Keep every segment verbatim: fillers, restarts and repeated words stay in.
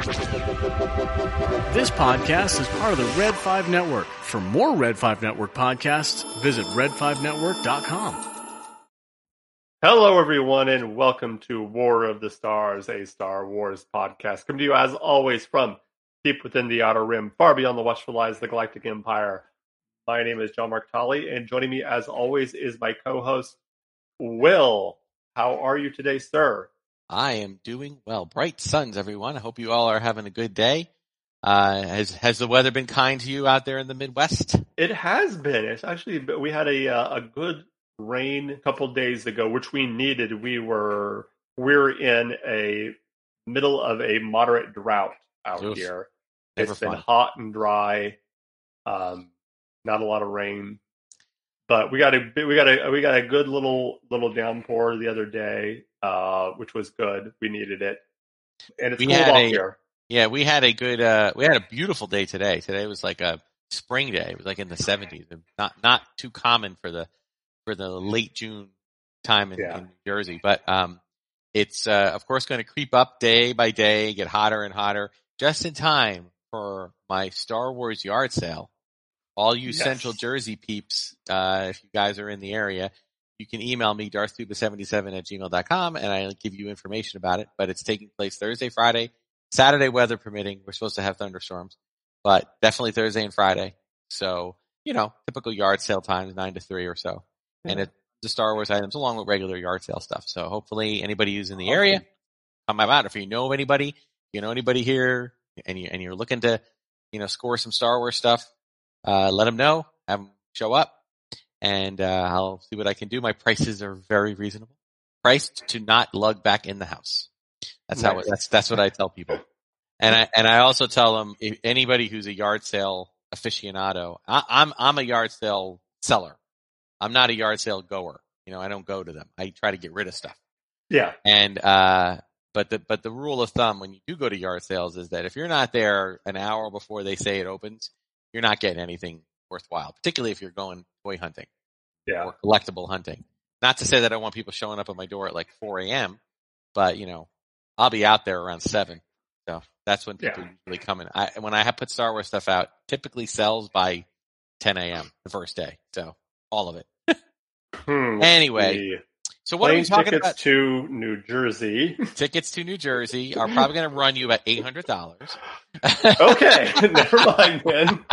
This podcast is part of the Red five Network. For more Red five Network podcasts, visit red five network dot com. Hello, everyone, and welcome to War of the Stars, a Star Wars podcast. Coming to you, as always, from deep within the Outer Rim, far beyond the watchful eyes of the Galactic Empire. My name is John Mark Tolley, and joining me, as always, is my co-host, Will. How are you today, sir? I am doing well. Bright suns, everyone. I hope you all are having a good day. Uh, has has the weather been kind to you out there in the Midwest? It has been. It's actually, we had a uh, a good rain a couple days ago, which we needed. We were we're in a middle of a moderate drought out Oof, here. never It's been fun. hot and dry. Um, not a lot of rain, but we got a we got a we got a good little little downpour the other day, uh, which was good. We needed it, and it's We cooled had off a- here. Yeah, we had a good, uh, we had a beautiful day today. Today was like a spring day. It was like in the seventies. Not, not too common for the, for the late June time in, Yeah. in New Jersey, but, um, it's, uh, of course going to creep up day by day, get hotter and hotter, just in time for my Star Wars yard sale. All you Yes. Central Jersey peeps, uh, if you guys are in the area, you can email me, darth tuba seventy-seven at gmail dot com, and I'll give you information about it. But it's taking place Thursday, Friday, Saturday, weather permitting. We're supposed to have thunderstorms, but definitely Thursday and Friday. So, you know, typical yard sale times, nine to three or so. Yeah. And it's the Star Wars items along with regular yard sale stuff. So hopefully anybody who's in the area, come out. If you know of anybody, you know anybody here, and, you, and you're looking to, you know, score some Star Wars stuff, uh, let them know, have them show up, and uh, I'll see what I can do. My prices are very reasonable. Priced to not lug back in the house. That's how. Nice. That's that's what I tell people, and I and I also tell them, if anybody who's a yard sale aficionado, I, I'm I'm a yard sale seller. I'm not a yard sale goer. You know, I don't go to them. I try to get rid of stuff. Yeah. And uh, but the but the rule of thumb when you do go to yard sales is that if you're not there an hour before they say it opens, you're not getting anything worthwhile. Particularly if you're going toy hunting Yeah. or collectible hunting. Not to say that I want people showing up at my door at like four a.m., but you know. I'll be out there around seven. So that's when people Yeah. usually come in. I, when I have put Star Wars stuff out, typically sells by ten a.m. the first day. So all of it. Hmm, Anyway, the so what are we plane talking tickets about? to New Jersey. Tickets to New Jersey are probably going to run you about eight hundred dollars. Okay, never mind then.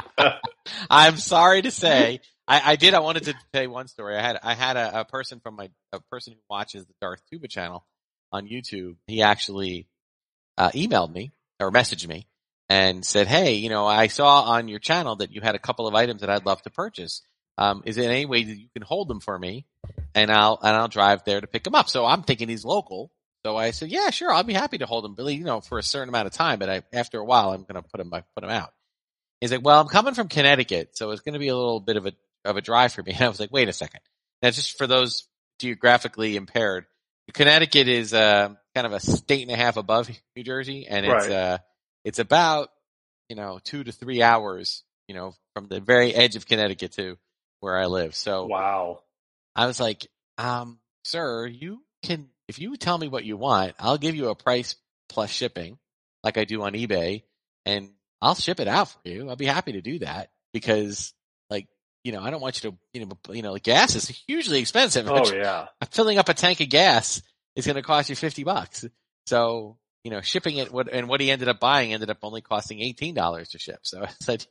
I'm sorry to say, I, I did. I wanted to tell you one story. I had I had a, a person from my a person who watches the Darth Tuba channel on YouTube. He actually uh, emailed me or messaged me and said, "Hey, you know, I saw on your channel that you had a couple of items that I'd love to purchase. Um, is there any way that you can hold them for me, and I'll and I'll drive there to pick them up?" So I'm thinking he's local. So I said, "Yeah, sure, I'll be happy to hold them, Billy. You know, for a certain amount of time, but I, after a while, I'm going to put them put them out." He's like, "Well, I'm coming from Connecticut, so it's going to be a little bit of a of a drive for me." And I was like, "Wait a second. Now, just for those geographically impaired, Connecticut is uh, kind of a state and a half above New Jersey, and it's Right. uh, it's about you know two to three hours, you know, from the very edge of Connecticut to where I live." So Wow. I was like, um, "Sir, you can if you tell me what you want, I'll give you a price plus shipping, like I do on eBay, and I'll ship it out for you. I'll be happy to do that because, like, you know, I don't want you to, you know, you know, gas is hugely expensive. Oh yeah. Filling up a tank of gas is going to cost you fifty bucks. So, you know, shipping it, what, and what he ended up buying ended up only costing eighteen dollars to ship. So I said,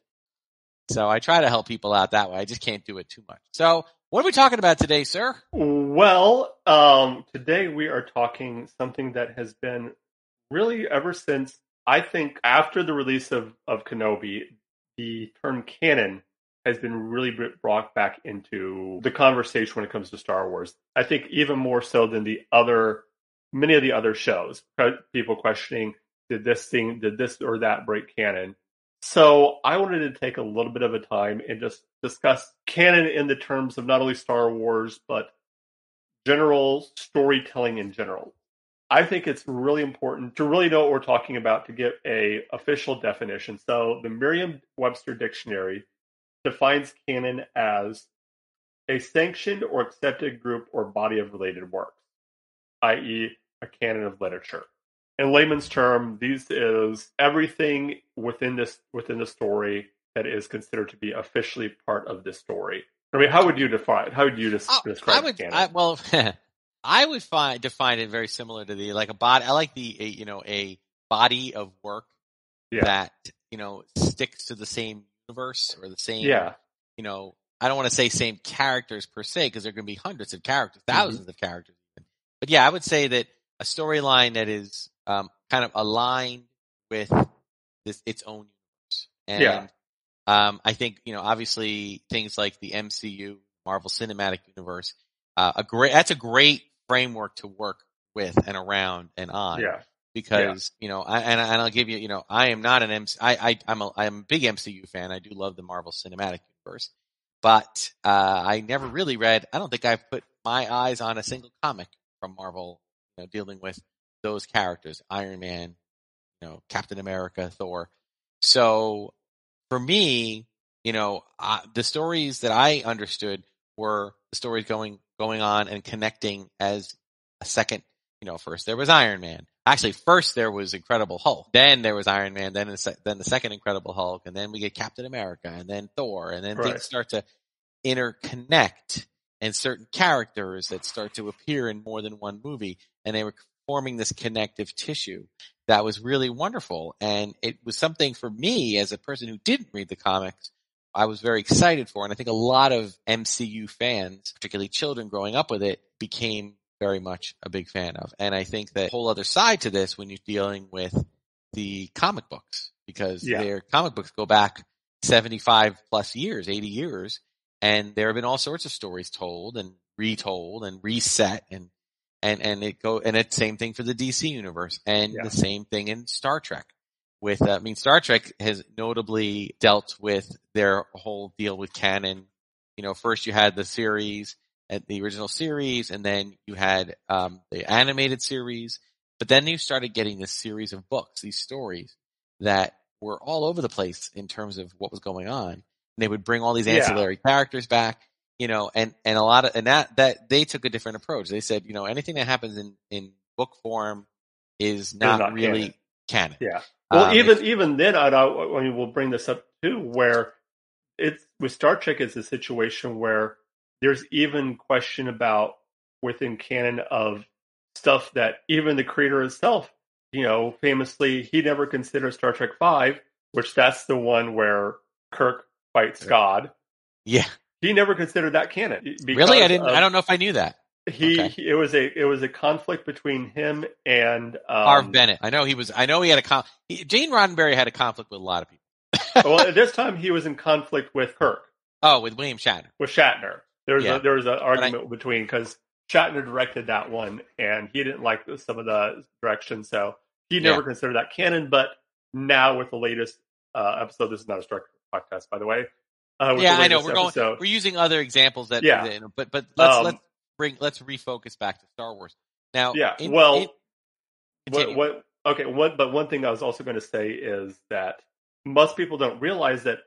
so I try to help people out that way. I just can't do it too much. So what are we talking about today, sir? Well, um, today we are talking something that has been really ever since, I think, after the release of, of Kenobi, the term canon has been really brought back into the conversation when it comes to Star Wars. I think even more so than the other, many of the other shows. People questioning, did this thing, did this or that break canon? So I wanted to take a little bit of a time and just discuss canon in the terms of not only Star Wars, but general storytelling in general. I think it's really important to really know what we're talking about to get a official definition. So the Merriam-Webster Dictionary defines canon as a sanctioned or accepted group or body of related works, that is a canon of literature. in layman's term, these is everything within this within the story that is considered to be officially part of this story. I mean, how would you define? How would you des- Oh, describe I would, canon? I, well, I would find define it very similar to the like a body. I like the a, you know a body of work yeah. that you know sticks to the same universe or the same. Yeah. You know, I don't want to say same characters per se because there are going to be hundreds of characters, thousands mm-hmm. of characters. But yeah, I would say that a storyline that is um, kind of aligned with this its own universe. And yeah. um, I think you know, obviously, things like the M C U, Marvel Cinematic Universe, uh, a great that's a great framework to work with and around and on. Yeah. Because yeah. you know, I, and, and I'll give you, you know, I am not an M C. I, I I'm a I'm a big M C U fan. I do love the Marvel Cinematic Universe, but uh, I never really read. I don't think I've put my eyes on a single comic from Marvel, you know, dealing with those characters: Iron Man, you know, Captain America, Thor. So for me, you know, uh, the stories that I understood were the stories going going on and connecting as a second. You know, first there was Iron Man. Actually, first there was Incredible Hulk. Then there was Iron Man. Then the, then the second Incredible Hulk. And then we get Captain America. And then Thor. And then right. things start to interconnect. And certain characters that start to appear in more than one movie. And they were forming this connective tissue that was really wonderful. And it was something for me as a person who didn't read the comics, I was very excited for. And I think a lot of M C U fans, particularly children growing up with it, became very much a big fan of. And I think that whole other side to this when you're dealing with the comic books, because yeah. their comic books go back seventy-five plus years, eighty years, and there have been all sorts of stories told and retold and reset and and and it go and it's same thing for the D C universe and yeah. the same thing in Star Trek. With uh, I mean Star Trek has notably dealt with their whole deal with canon. You know, first you had the series at the original series, and then you had um, the animated series, but then you started getting this series of books, these stories that were all over the place in terms of what was going on. And they would bring all these ancillary yeah. characters back, you know, and, and a lot of, and that, that they took a different approach. They said, you know, anything that happens in, in book form is not, not really canon. canon. Yeah. Well, um, even, even then, I, I mean, we'll bring this up too, where it's with Star Trek, it's a situation where there's even question about within canon of stuff that even the creator himself, you know, famously, he never considered Star Trek five, which that's the one where Kirk fights God. Yeah. He never considered that canon. Really? I didn't, of, I don't know if I knew that. He, okay. he, it was a, it was a conflict between him and, um, Harv Bennett. I know he was, I know he had a con, he, Gene Roddenberry had a conflict with a lot of people. Well, at this time he was in conflict with Kirk. Oh, with William Shatner. With Shatner. There was yeah. a, there was an argument I, between, because Shatner directed that one, and he didn't like some of the direction, so he never yeah. considered that canon. But now with the latest uh, episode, this is not a Star Trek podcast, by the way. Uh, yeah, I know we're episode, going. We're using other examples that. Yeah. That, but but let's um, let's bring let's refocus back to Star Wars now. Yeah. In, well, in, what, what? Okay. What? But one thing I was also going to say is that most people don't realize that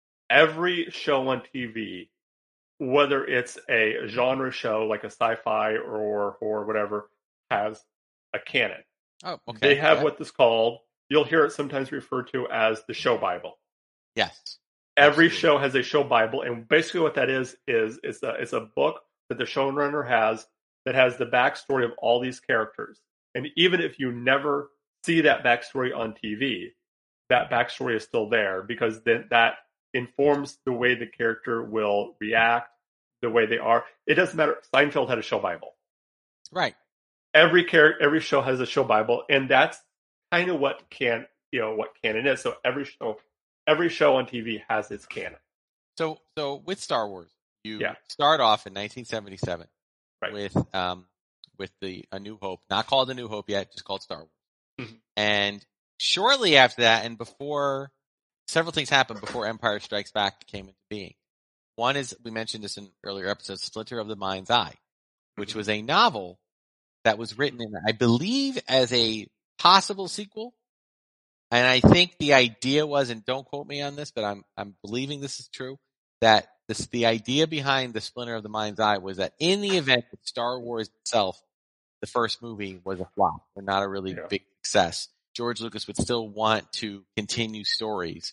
every show on T V, whether it's a genre show like a sci-fi or or whatever, has a canon. Oh, okay. They have yeah. what is called, you'll hear it sometimes referred to as the show Bible. Yes. Every Absolutely. show has a show Bible, and basically what that is is it's a it's a book that the showrunner has that has the backstory of all these characters. And even if you never see that backstory on T V, that backstory is still there, because then that informs the way the character will react, the way they are. It doesn't matter. Seinfeld had a show Bible. Right. Every character, every show has a show Bible, and that's kind of what can you know what canon is. So every show, every show on T V has its canon. So, so with Star Wars, you yeah. start off in nineteen seventy-seven right. with um with the A New Hope, not called A New Hope yet, just called Star Wars. Mm-hmm. And shortly after that, and before several things happened before Empire Strikes Back came into being. One is, we mentioned this in earlier episodes, Splinter of the Mind's Eye, which was a novel that was written in, I believe, as a possible sequel. And I think the idea was, and don't quote me on this, but I'm I'm believing this is true, that this the idea behind the Splinter of the Mind's Eye was that in the event that Star Wars itself, the first movie, was a flop or not a really yeah. big success, George Lucas would still want to continue stories.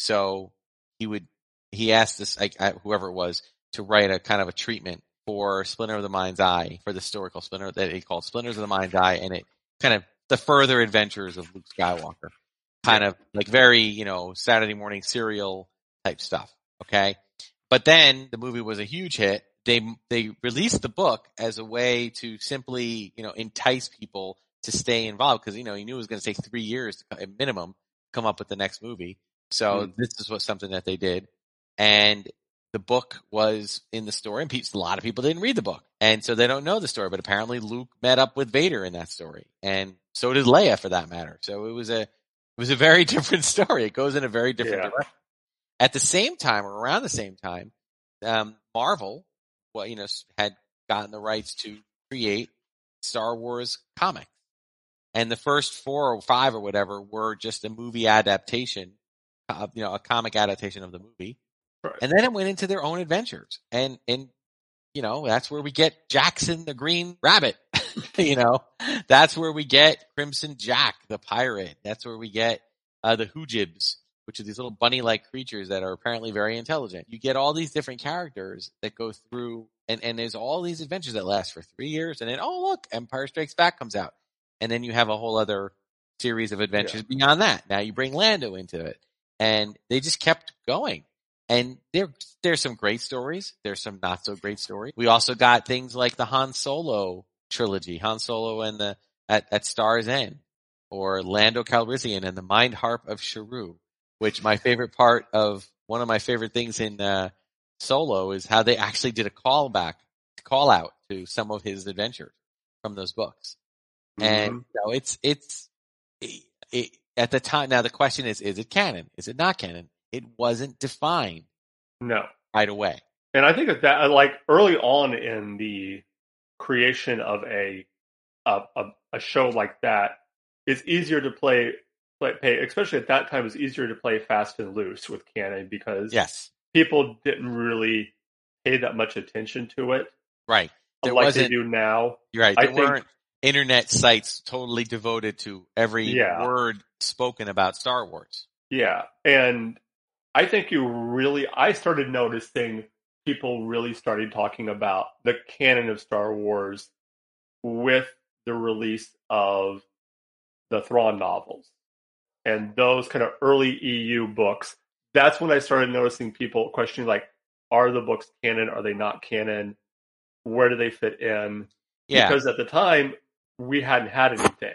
So he would, he asked this, like, whoever it was, to write a kind of a treatment for Splinter of the Mind's Eye, for the historical Splinter that he called Splinters of the Mind's Eye, and it kind of the further adventures of Luke Skywalker, kind of like very, you know, Saturday morning serial type stuff. Okay. But then the movie was a huge hit. They, they released the book as a way to simply, you know, entice people to stay involved, because, you know, he knew it was going to take three years to, at minimum, come up with the next movie. So mm. this is what something that they did. And the book was in the story, and people, a lot of people didn't read the book. And so they don't know the story, but apparently Luke met up with Vader in that story. And so did Leia, for that matter. So it was a, it was a very different story. It goes in a very different yeah. direction. At the same time, or around the same time, um, Marvel, well, you know, had gotten the rights to create Star Wars comics. And the first four or five or whatever were just a movie adaptation, uh, you know, a comic adaptation of the movie. Right. And then it went into their own adventures. And, and, you know, that's where we get Jackson the Green Rabbit. You know, that's where we get Crimson Jack, the pirate. That's where we get, uh, the Hoojibs, which are these little bunny-like creatures that are apparently very intelligent. You get all these different characters that go through, and, and there's all these adventures that last for three years. And then, oh, look, Empire Strikes Back comes out. And then you have a whole other series of adventures yeah. beyond that. Now you bring Lando into it. And they just kept going. And there, there's some great stories. There's some not so great stories. We also got things like the Han Solo trilogy, Han Solo and the, at, at Star's End, or Lando Calrissian and the Mind Harp of Sharu, which my favorite part of, one of my favorite things in, uh, Solo is how they actually did a callback, call out to some of his adventures from those books. Mm-hmm. And you know, it's, it's, it, it, at the time, now the question is, is it canon? Is it not canon? It wasn't defined. No. Right away. And I think that, that like early on in the creation of a, a, a, a show like that, it's easier to play, play, pay, especially at that time, it's easier to play fast and loose with canon, because yes. people didn't really pay that much attention to it. Right. There like they do now. You're right. There I weren't think, internet sites totally devoted to every yeah. word spoken about Star Wars. Yeah. And I think you really, I started noticing people really started talking about the canon of Star Wars with the release of the Thrawn novels and those kind of early E U books. That's when I started noticing people questioning, like, are the books canon? Are they not canon? Where do they fit in? Yeah. Because at the time, we hadn't had anything.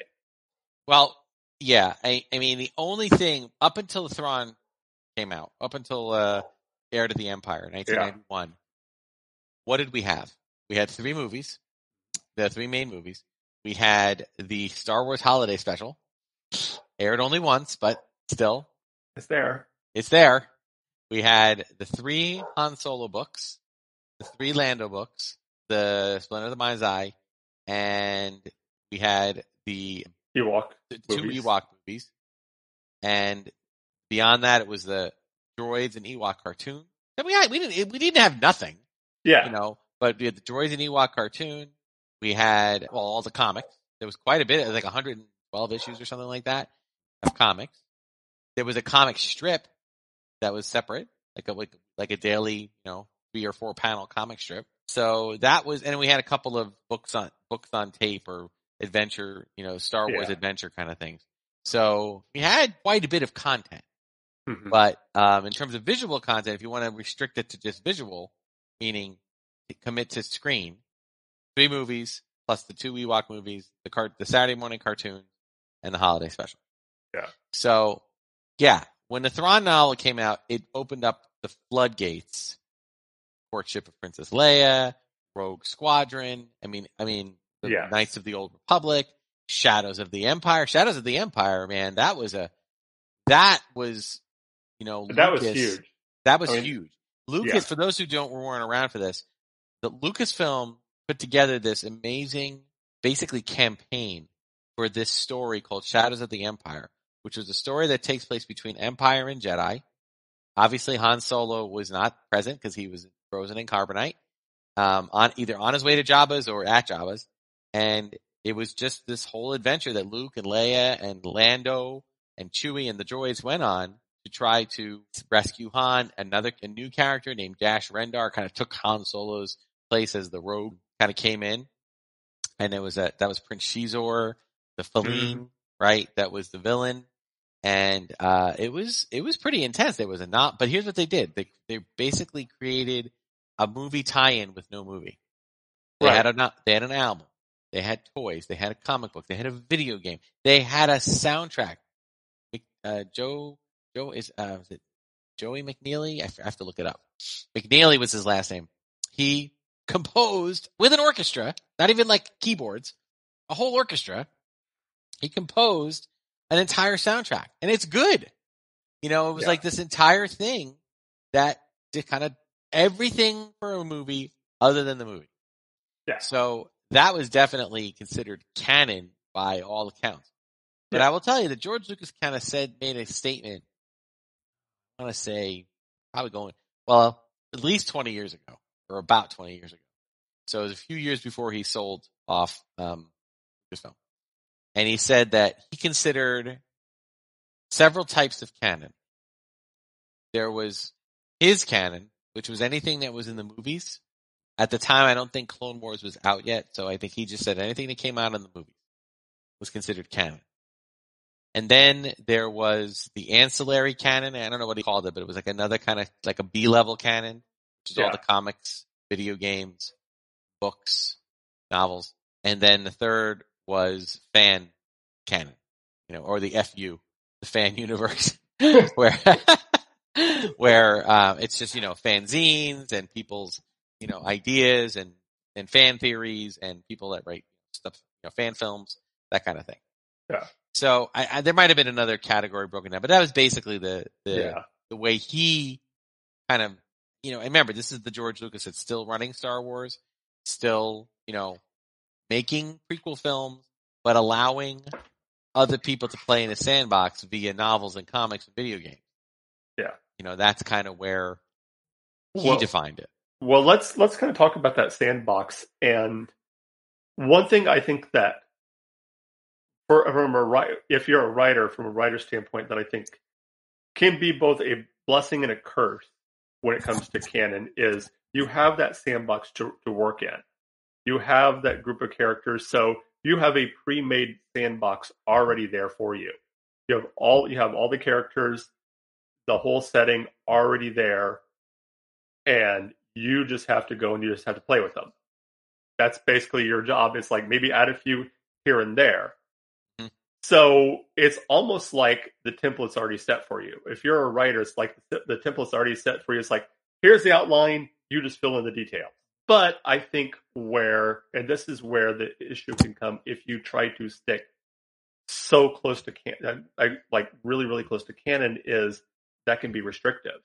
Well, yeah. I, I mean, the only thing, up until the Thrawn came out, up until uh, Heir to the Empire, nineteen ninety-one, yeah. what did we have? We had three movies, the three main movies. We had the Star Wars Holiday Special, aired only once, but still. It's there. It's there. We had the three Han Solo books, the three Lando books, the Splinter of the Mind's Eye, and we had the Ewok the two movies. Ewok movies. And beyond that, it was the droids and Ewok cartoon. And we had, we didn't we didn't have nothing. Yeah. You know, but we had the droids and Ewok cartoon. We had, well, all the comics. There was quite a bit. It was like one hundred twelve issues or something like that of comics. There was a comic strip that was separate, like a, like, like a daily, you know, three or four panel comic strip. So that was, and we had a couple of books on, books on tape or adventure, you know, Star Wars yeah. adventure kind of things. So we had quite a bit of content. Mm-hmm. But, um, in terms of visual content, if you want to restrict it to just visual, meaning commit to screen, three movies plus the two Ewok movies, the cart, the Saturday morning cartoon, and the holiday special. Yeah. So, yeah, when the Thrawn novel came out, it opened up the floodgates. Courtship of Princess Leia, Rogue Squadron. I mean, I mean, the yeah. Knights of the Old Republic, Shadows of the Empire. Shadows of the Empire, man, that was a, that was, you know, that Lucas, was huge. That was I mean, huge. Lucas, yeah. for those who don't weren't around for this, the Lucasfilm put together this amazing, basically campaign for this story called Shadows of the Empire, which was a story that takes place between Empire and Jedi. Obviously, Han Solo was not present because he was frozen in carbonite, um, on either on his way to Jabba's or at Jabba's. And it was just this whole adventure that Luke and Leia and Lando and Chewie and the droids went on to try to rescue Han. Another a new character named Dash Rendar kind of took Han Solo's place as the rogue, kind of came in. And it was a, that was Prince Shizor, the Faline, mm. right? That was the villain. And, uh, it was, it was pretty intense. There was a not, but here's what they did. They, they basically created a movie tie-in with no movie. They right. had a, they had an album. They had toys. They had a comic book. They had a video game. They had a soundtrack. Uh, Joe, Joe is, uh, was it Joey McNeely? I have to look it up. McNeely was his last name. He composed with an orchestra, not even like keyboards, a whole orchestra. He composed an entire soundtrack, and it's good. You know, it was yeah. like this entire thing that did kind of everything for a movie other than the movie. Yeah. So that was definitely considered canon by all accounts. But yeah. I will tell you that George Lucas kind of said, made a statement, I want to say, probably going, well, at least twenty years ago, or about twenty years ago. So it was a few years before he sold off um, Lucasfilm. And he said that he considered several types of canon. There was his canon, which was anything that was in the movies. At the time, I don't think Clone Wars was out yet, so I think he just said anything that came out in the movies was considered canon. And then there was the ancillary canon. I don't know what he called it, but it was like another kind of like a B-level canon, which is yeah. all the comics, video games, books, novels. And then the third was fan canon, you know, or the F U, the fan universe, where where uh, it's just, you know, fanzines and people's, you know, ideas and, and fan theories and people that write stuff, you know, fan films, that kind of thing. Yeah. So I, I, there might have been another category broken down, but that was basically the the, yeah. the way he kind of, you know, and remember, this is the George Lucas that's still running Star Wars, still, you know, making prequel films, but allowing other people to play in a sandbox via novels and comics and video games. Yeah. You know, that's kind of where he well, defined it. Well, let's let's kind of talk about that sandbox. And one thing I think that for from a if you're a writer, from a writer's standpoint, that I think can be both a blessing and a curse when it comes to canon is you have that sandbox to, to work in. You have that group of characters, so you have a pre-made sandbox already there for you. You have all you have all the characters, the whole setting already there, and you just have to go and you just have to play with them. That's basically your job. It's like maybe add a few here and there. Mm-hmm. So it's almost like the template's already set for you. If you're a writer, it's like the, the template's already set for you. It's like, here's the outline, you just fill in the details. But I think where, and this is where the issue can come if you try to stick so close to canon, like really, really close to canon, is that can be restrictive.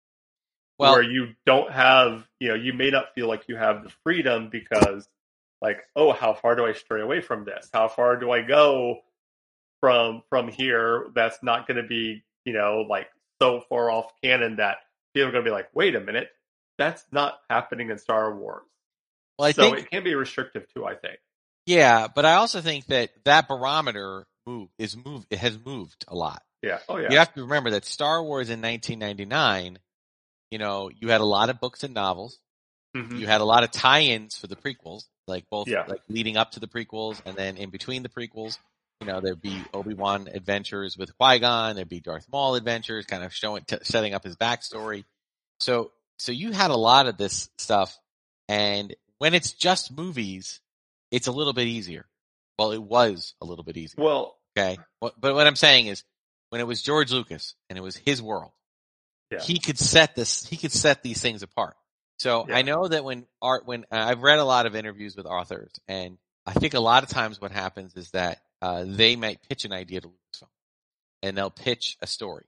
Well, where you don't have, you know, you may not feel like you have the freedom because, like, oh, how far do I stray away from this? How far do I go from from here? That's not going to be, you know, like so far off canon that people are going to be like, wait a minute, that's not happening in Star Wars. Well, I so think it can be restrictive too, I think. Yeah, but I also think that that barometer move is moved. It has moved a lot. Yeah. Oh, yeah. You have to remember that Star Wars in nineteen ninety-nine. You know, you had a lot of books and novels. Mm-hmm. You had a lot of tie-ins for the prequels, like both yeah. like leading up to the prequels and then in between the prequels. You know, there'd be Obi-Wan adventures with Qui-Gon. There'd be Darth Maul adventures, kind of showing, t- setting up his backstory. So, so you had a lot of this stuff. And when it's just movies, it's a little bit easier. Well, it was a little bit easier. Well, okay. But what I'm saying is, when it was George Lucas and it was his world, yeah. he could set this. He could set these things apart. So yeah. I know that when art, when uh, I've read a lot of interviews with authors, and I think a lot of times what happens is that uh, they might pitch an idea to Lucasfilm, and they'll pitch a story,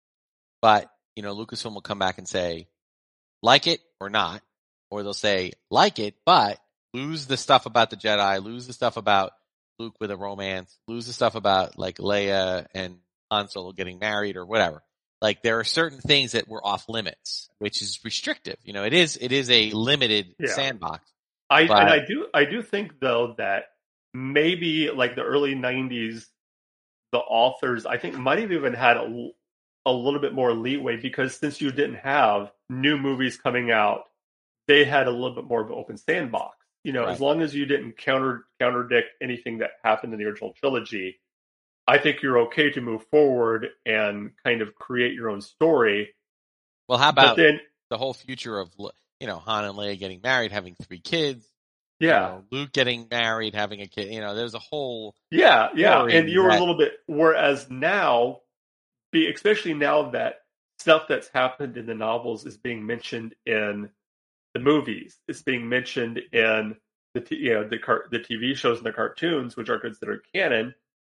but you know, Lucasfilm will come back and say, like it or not, or they'll say, like it, but lose the stuff about the Jedi, lose the stuff about Luke with a romance, lose the stuff about like Leia and Han Solo getting married or whatever. Like there are certain things that were off limits, which is restrictive. You know, it is it is a limited yeah. sandbox. I but, and I do I do think though that maybe like the early nineties, the authors, I think, might have even had a, a little bit more leeway because since you didn't have new movies coming out, they had a little bit more of an open sandbox. You know, Right. as long as you didn't counter counterdict anything that happened in the original trilogy, I think you're okay to move forward and kind of create your own story. Well, how about but then, the whole future of, you know, Han and Leia getting married, having three kids? Yeah. You know, Luke getting married, having a kid. You know, there's a whole Yeah, yeah. story And you were that- a little bit, whereas now, be especially now that stuff that's happened in the novels is being mentioned in the movies, it's being mentioned in the t- you know the car- the T V shows and the cartoons, which are considered canon.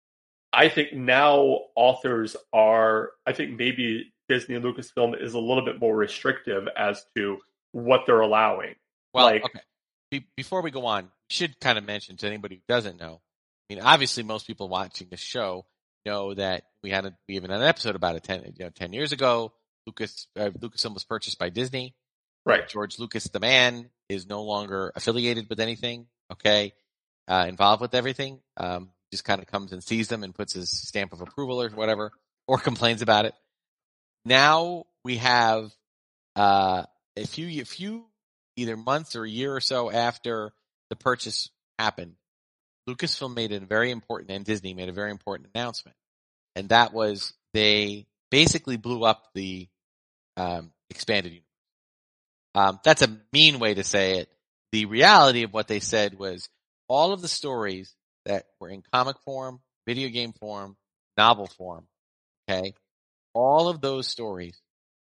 I think now authors are, I think maybe Disney and Lucasfilm is a little bit more restrictive as to what they're allowing. Well, Like- okay. Be- before we go on, we should kind of mention to anybody who doesn't know. I mean, obviously, most people watching the show know that we had a, we even had an episode about it ten, you know, ten years ago. Lucas uh, Lucasfilm was purchased by Disney. Right. George Lucas, the man, is no longer affiliated with anything. Okay, uh, involved with everything. Um, just kind of comes and sees them and puts his stamp of approval or whatever, or complains about it. Now we have uh, a few, a few either months or a year or so after the purchase happened, Lucasfilm made a very important, and Disney made a very important announcement, and that was they basically blew up the um, expanded universe. Um, that's a mean way to say it. The reality of what they said was all of the stories that were in comic form, video game form, novel form, okay, all of those stories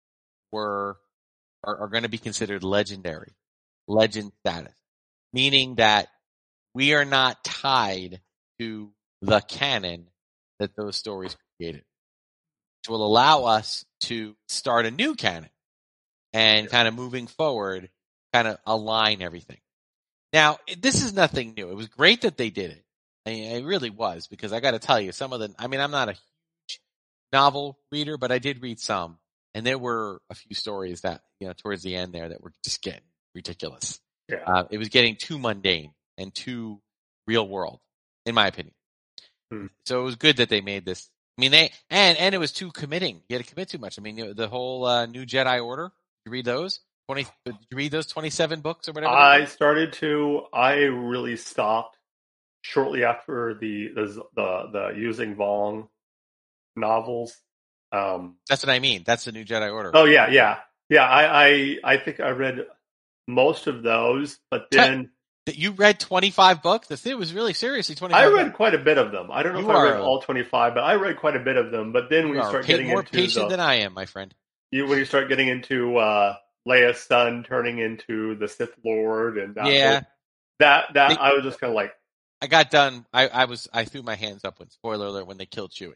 were are, are going to be considered legendary, legend status, meaning that we are not tied to the canon that those stories created, which will allow us to start a new canon and kind of moving forward, kind of align everything. Now, this is nothing new. It was great that they did it. I mean, it really was, because I got to tell you, some of the, I mean, I'm not a huge novel reader, but I did read some, and there were a few stories that, you know, towards the end there that were just getting ridiculous. Yeah. Uh, it was getting too mundane and too real world, in my opinion. Hmm. So it was good that they made this. I mean, they, and, and it was too committing. You had to commit too much. I mean, you know, the whole uh, New Jedi Order, did you read those? twenty, did you read those twenty-seven books or whatever? I started to, I really stopped shortly after the, the, the, the Using Vong novels. Um, That's what I mean. That's the New Jedi Order. oh yeah, yeah. Yeah, I, I, I think I read most of those, but then That you read twenty-five books? The thing was really seriously twenty-five I books. read quite a bit of them. I don't know You if I read are- all twenty-five, but I read quite a bit of them. But then when You you are start pa- getting more into patient the, than I am, my friend. you when you start getting into uh, Leia's son turning into the Sith Lord and that, Yeah. that that They- I was just kind of like, I got done. I, I was. I threw my hands up when, spoiler alert, when they killed Chewie.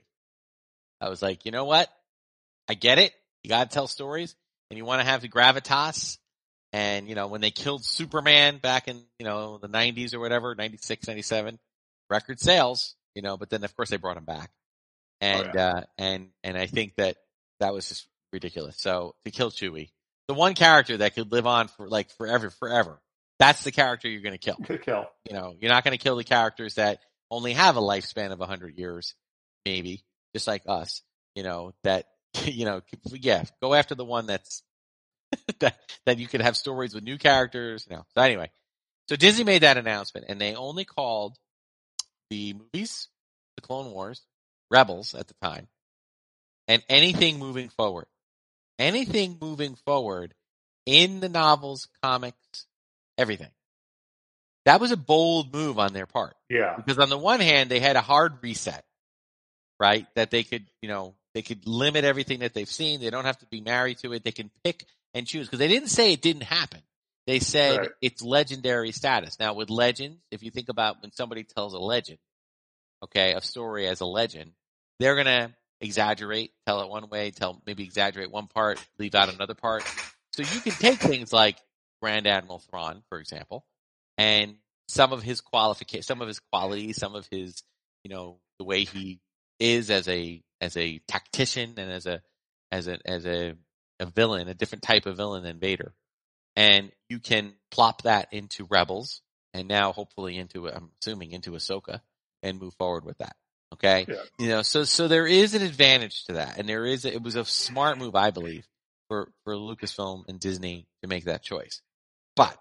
I was like, you know what? I get it. You got to tell stories, and you want to have the gravitas. And, you know, when they killed Superman back in, you know, the nineties or whatever, ninety-six, ninety-seven, record sales, you know, but then of course they brought him back. And, Oh, yeah. uh, and, and I think that that was just ridiculous. So to kill Chewie, the one character that could live on for like forever, forever, that's the character you're going to kill. to kill. You know, you're not going to kill the characters that only have a lifespan of a hundred years, maybe, just like us, you know, that, you know, yeah, go after the one that's, that, that you could have stories with new characters. You know. So anyway, so Disney made that announcement, and they only called the movies, the Clone Wars, Rebels at the time, and anything moving forward. Anything moving forward in the novels, comics, everything. That was a bold move on their part. Yeah. Because on the one hand, they had a hard reset, right? That they could, you know, they could limit everything that they've seen. They don't have to be married to it. They can pick and choose, because they didn't say it didn't happen. They said Right. it's legendary status. Now with legends, if you think about when somebody tells a legend, okay, a story as a legend, they're going to exaggerate, tell it one way, tell maybe exaggerate one part, leave out another part. So you can take things like Grand Admiral Thrawn, for example, and some of his qualification, some of his qualities, some of his, you know, the way he is as a as a tactician and as a as a as a, a villain, a different type of villain than Vader. And you can plop that into Rebels and now hopefully into, I'm assuming, into Ahsoka, and move forward with that. Okay, Yeah. you know, so so there is an advantage to that, and there is a, it was a smart move, I believe, for for Lucasfilm and Disney to make that choice. But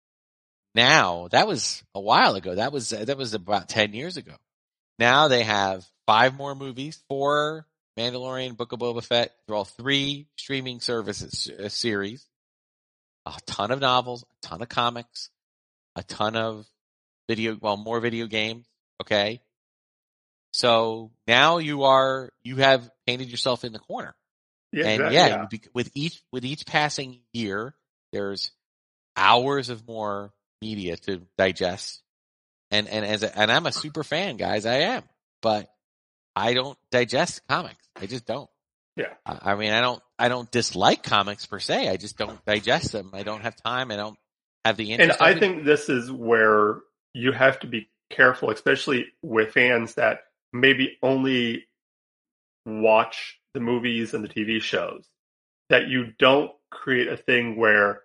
now that was a while ago. That was that was about ten years ago. Now they have five more movies, four Mandalorian, Book of Boba Fett. They're all three streaming services uh, series. A ton of novels, a ton of comics, a ton of video, well, more video games. Okay. So now you are, you have painted yourself in the corner. Yeah, and exactly, yeah, yeah. You be, with each, with each passing year, there's hours of more media to digest. And, and as a, and I'm a super fan, guys. I am, but I don't digest comics. I just don't. Yeah. I mean, I don't, I don't dislike comics per se. I just don't digest them. I don't have time. I don't have the And interest. I of it. think this is where you have to be careful, especially with fans that maybe only watch the movies and the T V shows, that you don't create a thing where,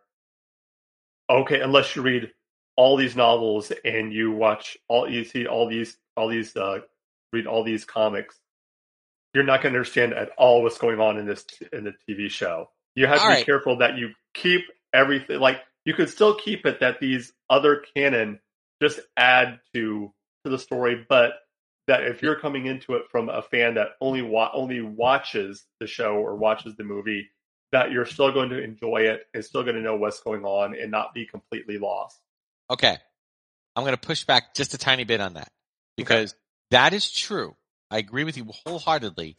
okay, unless you read all these novels and you watch all, you see all these, all these, uh, read all these comics, you're not going to understand at all what's going on in this, in the T V show. You have All to be right. careful that you keep everything, like you could still keep it that these other canon just add to, to the story, but that if you're coming into it from a fan that only wa- only watches the show or watches the movie, that you're still going to enjoy it and still going to know what's going on and not be completely lost. Okay. I'm going to push back just a tiny bit on that because okay. that is true. I agree with you wholeheartedly.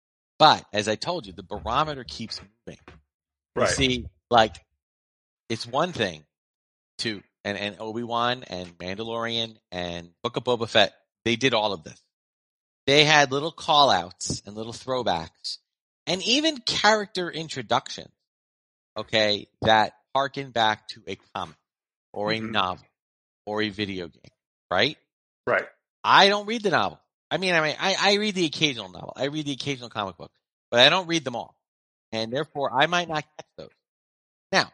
But as I told you, the barometer keeps moving. You Right. see, like, it's one thing to, and, and Obi-Wan and Mandalorian and Book of Boba Fett, they did all of this. They had little call-outs and little throwbacks and even character introductions, okay, that harken back to a comic or a mm-hmm. novel or a video game, right? Right. I don't read the novel. I mean, I mean, I, I read the occasional novel. I read the occasional comic book, but I don't read them all. And therefore, I might not catch those. Now,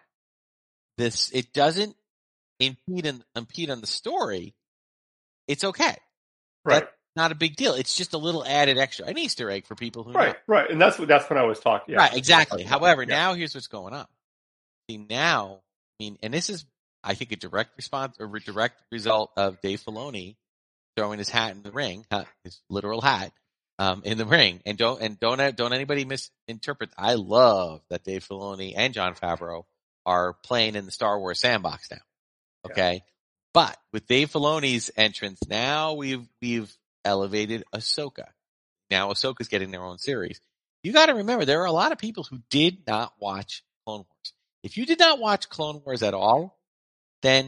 this, it doesn't impede, and, impede on the story. It's okay. Right. That's not a big deal. It's just a little added extra, an Easter egg for people who right, know. Right, And that's what, that's when I was talking. Yeah. Right, exactly. However, yeah. now here's what's going on. See, now, I mean, and this is, I think, a direct response or a direct result of Dave Filoni throwing his hat in the ring, his literal hat, um, in the ring. And don't, and don't, don't anybody misinterpret. I love that Dave Filoni and Jon Favreau are playing in the Star Wars sandbox now. Okay. Yeah. But with Dave Filoni's entrance, now we've, we've elevated Ahsoka. Now Ahsoka's getting their own series. You got to remember, there are a lot of people who did not watch Clone Wars. If you did not watch Clone Wars at all, then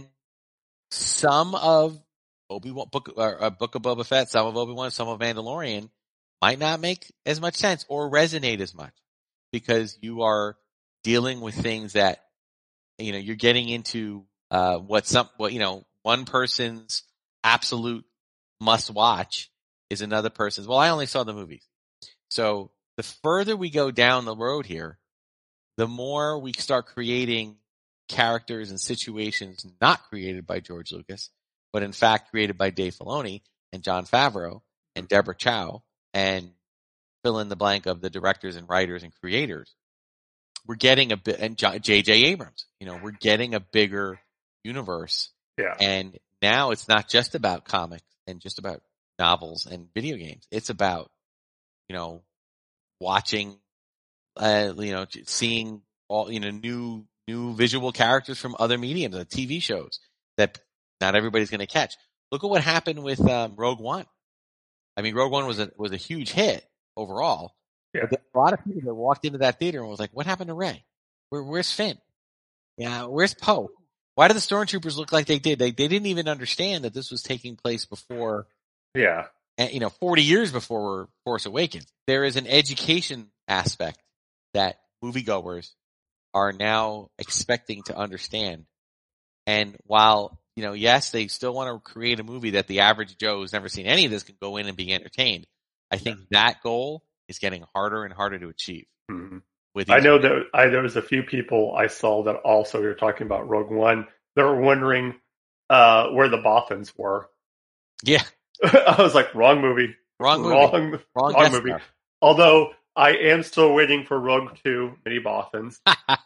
some of Obi-Wan, Book, uh, Book of Boba Fett, some of Obi-Wan, some of Mandalorian might not make as much sense or resonate as much because you are dealing with things that, you know, you're getting into, uh, what some, what, you know, one person's absolute must watch is another person's. Well, I only saw the movies. So the further we go down the road here, the more we start creating characters and situations not created by George Lucas, but in fact created by Dave Filoni and Jon Favreau and Deborah Chow and fill in the blank of the directors and writers and creators. We're getting a bit, and J J Abrams, you know, we're getting a bigger universe. Yeah. And now it's not just about comics and just about novels and video games. It's about, you know, watching, uh, you know, seeing all, you know, new, new visual characters from other mediums, uh, T V shows that not everybody's going to catch. Look at what happened with um, Rogue One. I mean, Rogue One was a was a huge hit overall. Yeah. But there were a lot of people that walked into that theater and was like, "What happened to Rey? Where, where's Finn? Yeah, where's Poe? Why did the stormtroopers look like they did? They they didn't even understand that this was taking place before. Yeah, You know, forty years before Force Awakens. There is an education aspect that moviegoers are now expecting to understand. And while, you know, yes, they still want to create a movie that the average Joe who's never seen any of this can go in and be entertained. I think that goal is getting harder and harder to achieve. Mm-hmm. With I know that I, there was a few people I saw that also, you're talking about Rogue One, that were wondering, uh, where the Bothans were. Yeah. I was like, wrong movie. Wrong movie. Wrong, wrong, wrong movie. Star. Although I am still waiting for Rogue Two, Mini Bothans.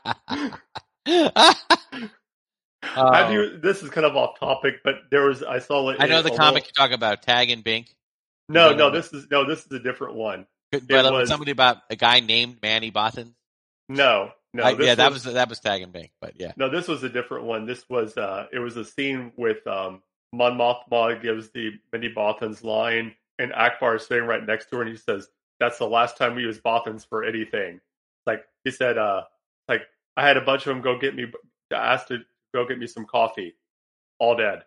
oh. Have you? This is kind of off topic, but there was I saw it. I know the comic little, you talk about, Tag and Bink. No, no, this is no, this is a different one. But it was somebody about a guy named Manny Bothans. No, no, I, yeah, that was, was that was Tag and Bink, but yeah, no, this was a different one. This was uh, it was a scene with um, Mon Mothma gives the Mini Bothans line, and Akbar is sitting right next to her, and he says, "That's the last time we use Bothans for anything." Like he said, uh, like I had a bunch of them go get me, asked to go get me some coffee, all dead.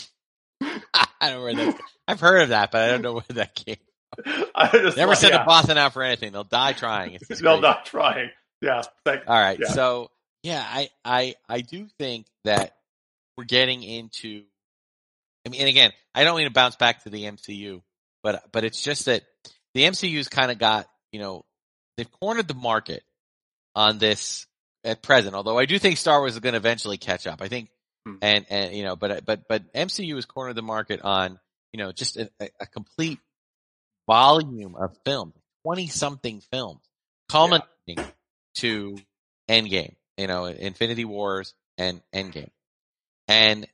I don't know where that. I've heard of that, but I don't know where that came from. I just Never like, send yeah. a Bothan out for anything. They'll die trying. It's They'll die trying. Yeah. Like, all right. Yeah. So yeah, I, I I do think that we're getting into. I mean, and again, I don't mean to bounce back to the M C U, but but it's just that the M C U's kind of got, you know, they've cornered the market on this at present. Although I do think Star Wars is going to eventually catch up. I think. And, and, you know, but, but, but M C U has cornered the market on, you know, just a, a complete volume of films, twenty something films, culminating yeah. to Endgame, you know, Infinity Wars and Endgame. And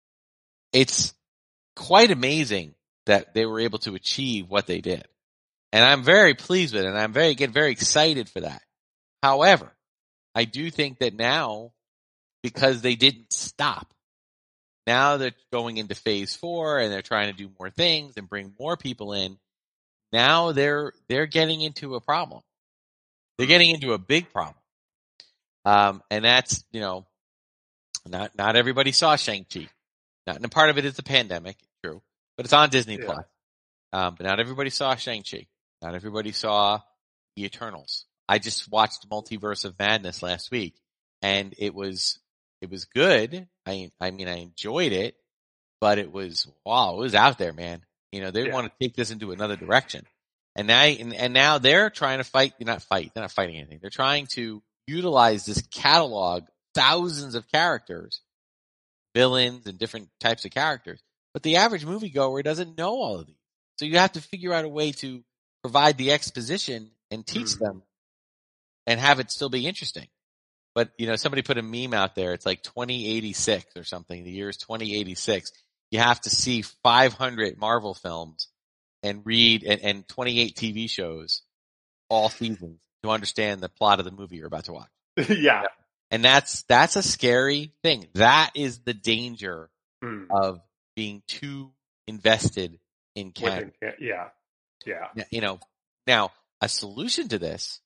it's quite amazing that they were able to achieve what they did. And I'm very pleased with it, and I'm very, get very excited for that. However, I do think that now, because they didn't stop. Now they're going into phase four and they're trying to do more things and bring more people in. Now they're they're getting into a problem. They're getting into a big problem. Um, and that's, you know, not not everybody saw Shang-Chi. Not, and part of it is the pandemic, true. But it's on Disney yeah. Plus. Um, but not everybody saw Shang-Chi. Not everybody saw The Eternals. I just watched Multiverse of Madness last week, and it was It was good. I I mean, I enjoyed it, but it was, wow, it was out there, man. You know, they yeah. want to take this into another direction. And now, and, and now they're trying to fight, not fight, they're not fighting anything. They're trying to utilize this catalog, thousands of characters, villains and different types of characters. But the average moviegoer doesn't know all of these. So you have to figure out a way to provide the exposition and teach mm. them and have it still be interesting. But, you know, somebody put a meme out there. It's like twenty eighty-six or something. The year is twenty eighty-six. You have to see five hundred Marvel films and read and, and twenty-eight T V shows all seasons to understand the plot of the movie you're about to watch. yeah. And that's, that's a scary thing. That is the danger mm. of being too invested in canon. Yeah. Yeah. You know, now a solution to this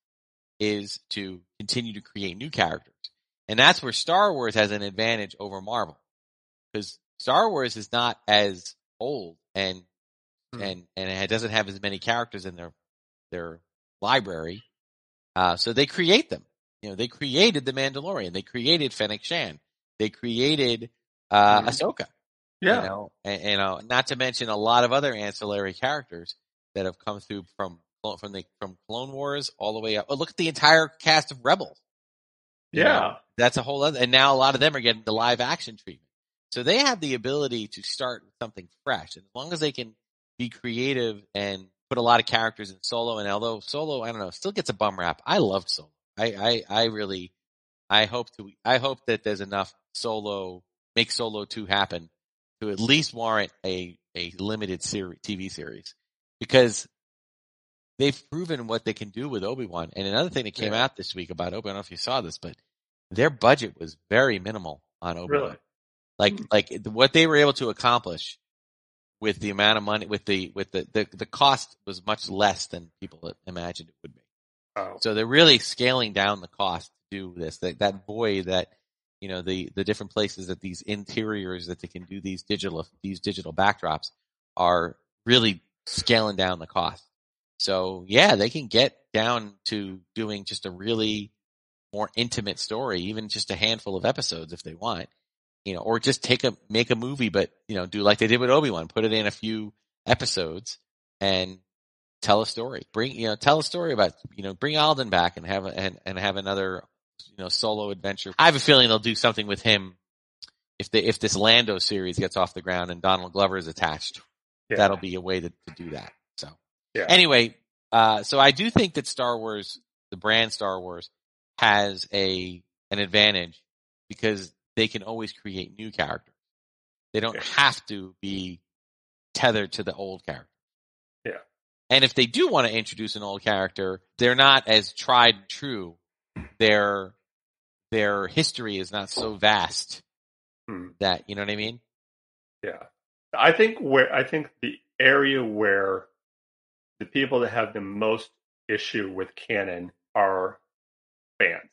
is to continue to create new characters. And that's where Star Wars has an advantage over Marvel. Because Star Wars is not as old and hmm. and and it doesn't have as many characters in their their library. Uh, so they create them. You know, they created the Mandalorian. They created Fennec Shan. They created uh, hmm. Ahsoka. Yeah. You know, and, you know, not to mention a lot of other ancillary characters that have come through from From the from Clone Wars all the way up. Oh, look at the entire cast of Rebels. You yeah, know, that's a whole other. And now a lot of them are getting the live action treatment. So they have the ability to start with something fresh. And as long as they can be creative and put a lot of characters in Solo, and although Solo, I don't know, still gets a bum rap. I loved Solo. I I, I really, I hope to. I hope that there's enough Solo, make Solo two happen to at least warrant a a limited series, T V series, because they've proven what they can do with Obi-Wan. And another thing that came yeah. out this week about Obi-Wan, I don't know if you saw this, but their budget was very minimal on Obi-Wan. Really? Like, like what they were able to accomplish with the amount of money, with the, with the, the, the cost was much less than people imagined it would be. Oh. So they're really scaling down the cost to do this. That, that void that, you know, the, the different places that these interiors that they can do these digital, these digital backdrops are really scaling down the cost. So yeah, they can get down to doing just a really more intimate story, even just a handful of episodes if they want, you know, or just take a, make a movie, but, you know, do like they did with Obi-Wan, put it in a few episodes and tell a story, bring, you know, tell a story about, you know, bring Alden back and have, a, and, and have another, you know, solo adventure. I have a feeling they'll do something with him if they if this Lando series gets off the ground and Donald Glover is attached, Yeah. that'll be a way to, to do that. So Yeah. anyway, uh, so I do think that Star Wars, the brand Star Wars, has a an advantage because they can always create new characters. They don't Yeah. have to be tethered to the old character. Yeah. And if they do want to introduce an old character, they're not as tried and true. Their their history is not so vast Hmm. that, you know what I mean? Yeah. I think where I think the area where the people that have the most issue with canon are fans.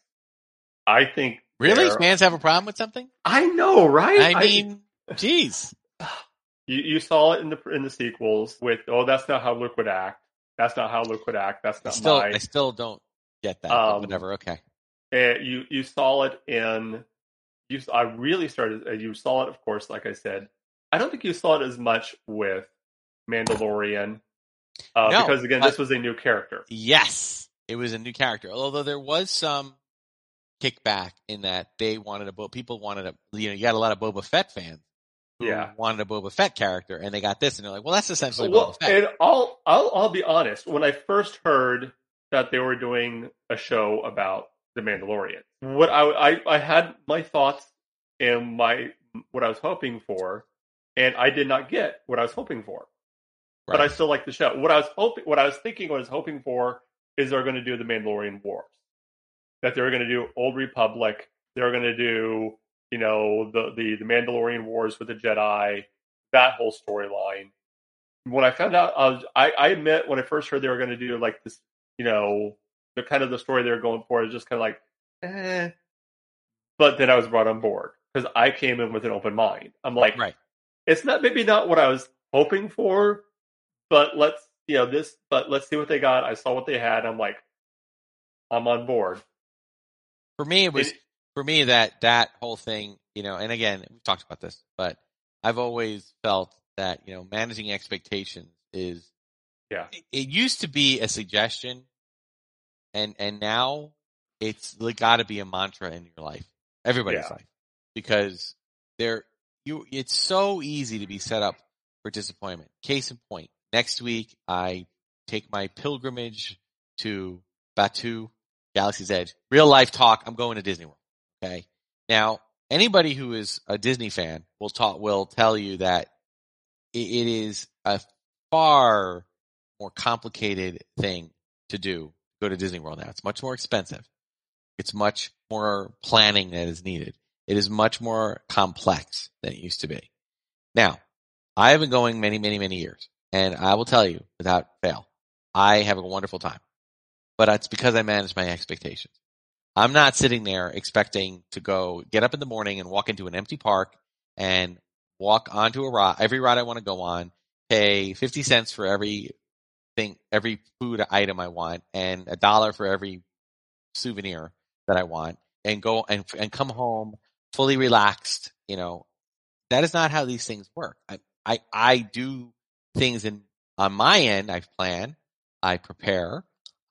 I think Really? they're- Fans have a problem with something? I know, right? I mean, geez. you, you saw it in the in the sequels with, oh, that's not how Luke would act. That's not how Luke would act. That's I not still, my. I still don't get that. but Um, whatever. Okay. And you you saw it in. You I really started. uh, You saw it, of course, like I said. I don't think you saw it as much with Mandalorian, uh, No, because again, but- this was a new character. Yes, it was a new character. Although there was some kickback in that they wanted a Bo- people wanted a you know you got a lot of Boba Fett fans who Yeah. wanted a Boba Fett character, and they got this, and they're like, well, that's essentially Well, Boba Fett. and I'll, I'll I'll be honest. When I first heard that they were doing a show about the Mandalorian, what I I, I had my thoughts and my what I was hoping for, and I did not get what I was hoping for. But I Right. still like the show. What I was hoping, what I was thinking, what I was hoping for is they're going to do the Mandalorian Wars. That they're going to do Old Republic. They're going to do, you know, the the the Mandalorian Wars with the Jedi. That whole storyline. When I found out, I, was, I I admit when I first heard they were going to do like this, you know, the kind of the story they were going for is just kind of like, eh. But then I was brought on board because I came in with an open mind. I'm like, Right. it's not maybe not what I was hoping for, but let's you know this. But let's see what they got. I saw what they had. I'm like, I'm on board. For me, it was It- for me that that whole thing, you know, and again, we talked about this, but I've always felt that you know managing expectations is Yeah. It, it used to be a suggestion, and and now it's got to be a mantra in your life, everybody's Yeah. life, because there you it's so easy to be set up for disappointment. Case in point, next week I take my pilgrimage to Batu, Galaxy's Edge. Real life talk. I'm going to Disney World. Okay. Now, anybody who is a Disney fan will talk will tell you that it, it is a far more complicated thing to do. Go to Disney World now. It's much more expensive. It's much more planning that is needed. It is much more complex than it used to be. Now, I have been going many, many, many years, and I will tell you without fail, I have a wonderful time. But it's because I manage my expectations. I'm not sitting there expecting to go get up in the morning and walk into an empty park and walk onto a ride, every ride I want to go on, pay fifty cents for every thing, every food item I want, and a dollar for every souvenir that I want, and go and and come home fully relaxed. You know, that is not how these things work. I I, I do things in on my end. I plan, I prepare,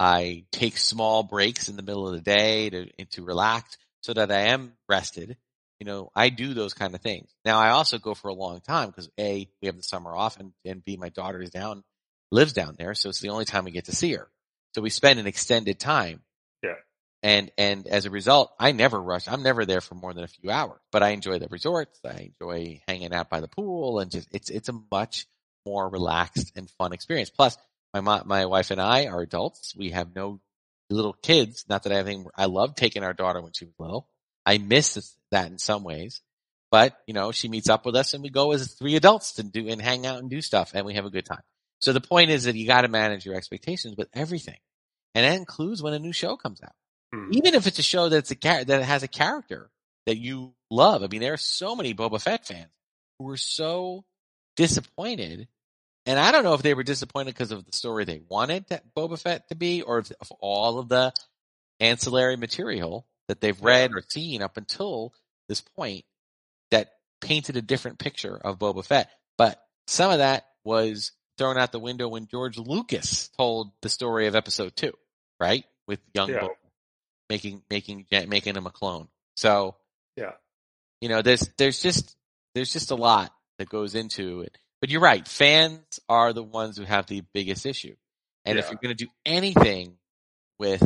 I take small breaks in the middle of the day to to relax so that I am rested. You know, I do those kind of things. Now, I also go for a long time because A, we have the summer off, and, and B, my daughter is down, lives down there, so it's the only time we get to see her. So we spend an extended time. Yeah. And and as a result, I never rush. I'm never there for more than a few hours. But I enjoy the resorts. I enjoy hanging out by the pool, and just it's it's a much more relaxed and fun experience. Plus, my mo- my wife and I are adults. We have no little kids. Not that I have anything. I loved taking our daughter when she was little. I miss that in some ways, but you know, she meets up with us, and we go as three adults to do and hang out and do stuff, and we have a good time. So the point is that you got to manage your expectations with everything, and that includes when a new show comes out. Hmm. Even if it's a show that's a char- that has a character that you love. I mean, there are so many Boba Fett fans who were so disappointed, and I don't know if they were disappointed because of the story they wanted that Boba Fett to be, or if, if all of the ancillary material that they've read or seen up until this point that painted a different picture of Boba Fett. But some of that was thrown out the window when George Lucas told the story of Episode Two, right, with young Yeah. Boba, making making making him a clone. So Yeah. You know, there's there's just there's just a lot that goes into it. But you're right, fans are the ones who have the biggest issue. And Yeah. if you're going to do anything with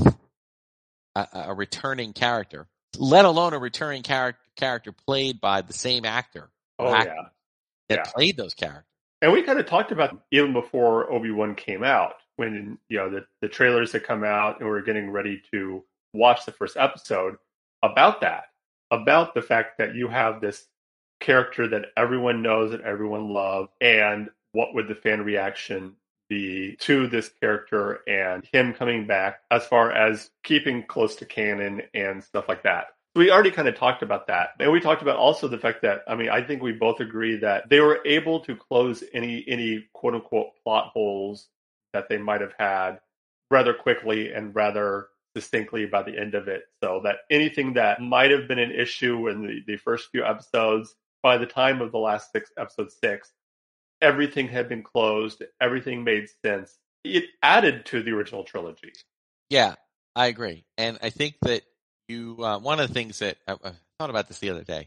a, a returning character, let alone a returning char- character played by the same actor or Oh, actor yeah. that Yeah. played those characters. And we kind of talked about even before Obi-Wan came out, when you know the, the trailers had come out and we were getting ready to watch the first episode, about that, about the fact that you have this character that everyone knows and everyone loves, and what would the fan reaction be to this character and him coming back, as far as keeping close to canon and stuff like that. We already kind of talked about that. And we talked about also the fact that, I mean, I think we both agree that they were able to close any, any quote unquote plot holes that they might have had rather quickly and rather distinctly by the end of it. So that anything that might have been an issue in the, the first few episodes, by the time of the last six, episode six, everything had been closed. Everything made sense. It added to the original trilogy. Yeah, I agree. And I think that You uh, one of the things that I, I thought about this the other day,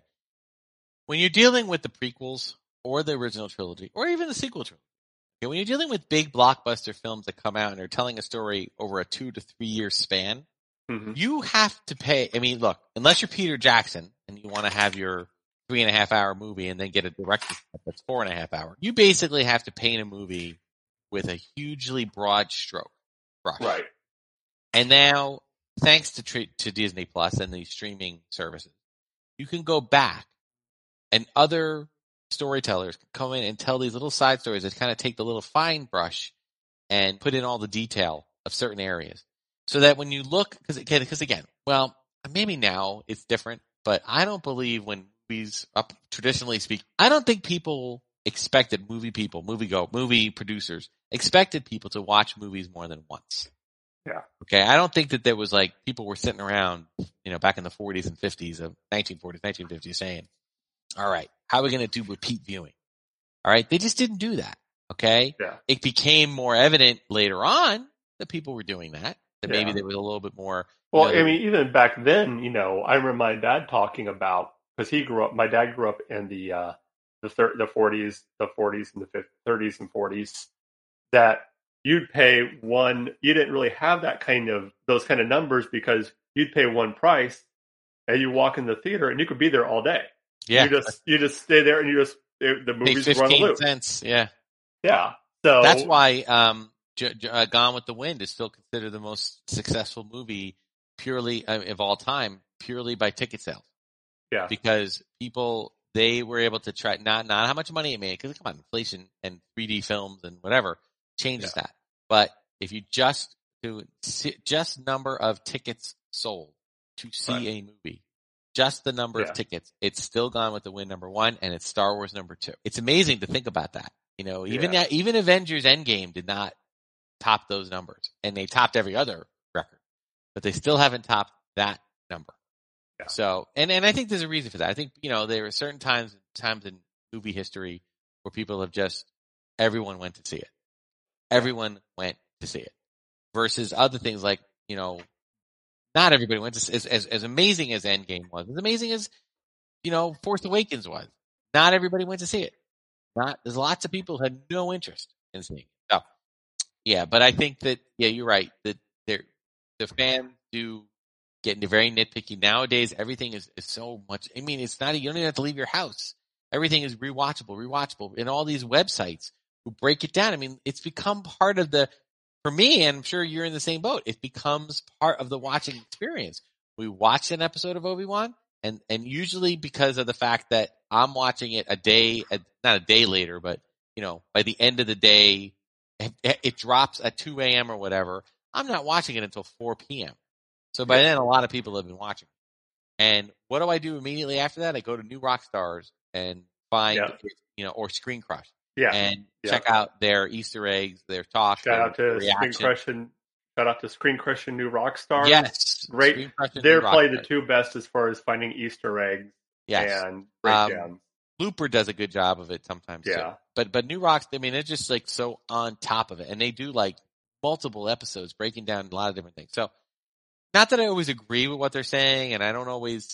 when you're dealing with the prequels or the original trilogy or even the sequel trilogy, okay, when you're dealing with big blockbuster films that come out and are telling a story over a two to three year span, Mm-hmm. you have to pay. I mean, look, unless you're Peter Jackson and you want to have your three and a half hour movie and then get a director's cut that's four and a half hour, you basically have to paint a movie with a hugely broad stroke brush. Right. And now, thanks to to Disney Plus and the streaming services, you can go back and other storytellers can come in and tell these little side stories that kind of take the little fine brush and put in all the detail of certain areas. So that when you look, because again, because again, well, maybe now it's different, but I don't believe when movies, up traditionally speaking, I don't think people expected movie people, movie go, movie producers expected people to watch movies more than once. Yeah. Okay. I don't think that there was like people were sitting around, you know, back in the forties and fifties of nineteen forties, nineteen fifties saying, all right, how are we going to do repeat viewing? All right. They just didn't do that. Okay. Yeah. It became more evident later on that people were doing that, that maybe Yeah. there was a little bit more. Well, you know, I mean, even back then, you know, I remember my dad talking about, because he grew up, my dad grew up in the, uh, the thir- the forties, the forties and the fifties, thirties and forties, that you'd pay one, you didn't really have that kind of, those kind of numbers, because you'd pay one price and you walk in the theater and you could be there all day. yeah. You just, you just stay there and you just, it, the Pay movies run a fifteen loop. cents. Yeah. Yeah. So That's why, um, J- J- uh, Gone with the Wind is still considered the most successful movie purely uh, of all time, purely by ticket sales. Yeah. Because people, they were able to try, not, not how much money it made, because come on, inflation and three D films and whatever changes Yeah. that. But if you just do just number of tickets sold to see Right. a movie, just the number Yeah. of tickets, it's still Gone with the Wind number one, and it's Star Wars number two. It's amazing to think about that. You know, even Yeah. that, even Avengers Endgame did not top those numbers, and they topped every other record, but they still haven't topped that number. Yeah. So, and, and I think there's a reason for that. I think, you know, there are certain times, times in movie history where people have just, everyone went to see it. Everyone went to see it versus other things like, you know, not everybody went to see, as, as, as amazing as Endgame was, as amazing as, you know, Force Awakens was. Not everybody went to see it. Not, there's lots of people who had no interest in seeing it. So, yeah, but I think that, yeah, you're right. That they're, the fans do get into very nitpicky. Nowadays, everything is, is so much. I mean, it's not, you don't even have to leave your house. Everything is rewatchable, rewatchable. And all these websites who break it down. I mean, it's become part of the, for me, and I'm sure you're in the same boat, it becomes part of the watching experience. We watch an episode of Obi-Wan, and, and usually because of the fact that I'm watching it a day, a, not a day later, but, you know, by the end of the day, it, it drops at two a.m. or whatever. I'm not watching it until four p.m. So by Yeah. then, a lot of people have been watching. And what do I do immediately after that? I go to New Rockstars and find, Yeah. you know, or Screen Crush. Yeah. And Yeah. check out their Easter eggs, their talk, Shout their out to Screen reaction. Crush and shout out to Screen Crush and New Rockstars. Yes, Great. Screen Crush and They're New probably the Rockstars. two best as far as finding Easter eggs Yes. and Um, breakdowns. Looper does a good job of it sometimes too. Yeah. But but New Rocks, I mean, they're just like so on top of it, and they do like multiple episodes breaking down a lot of different things. So, not that I always agree with what they're saying, and I don't always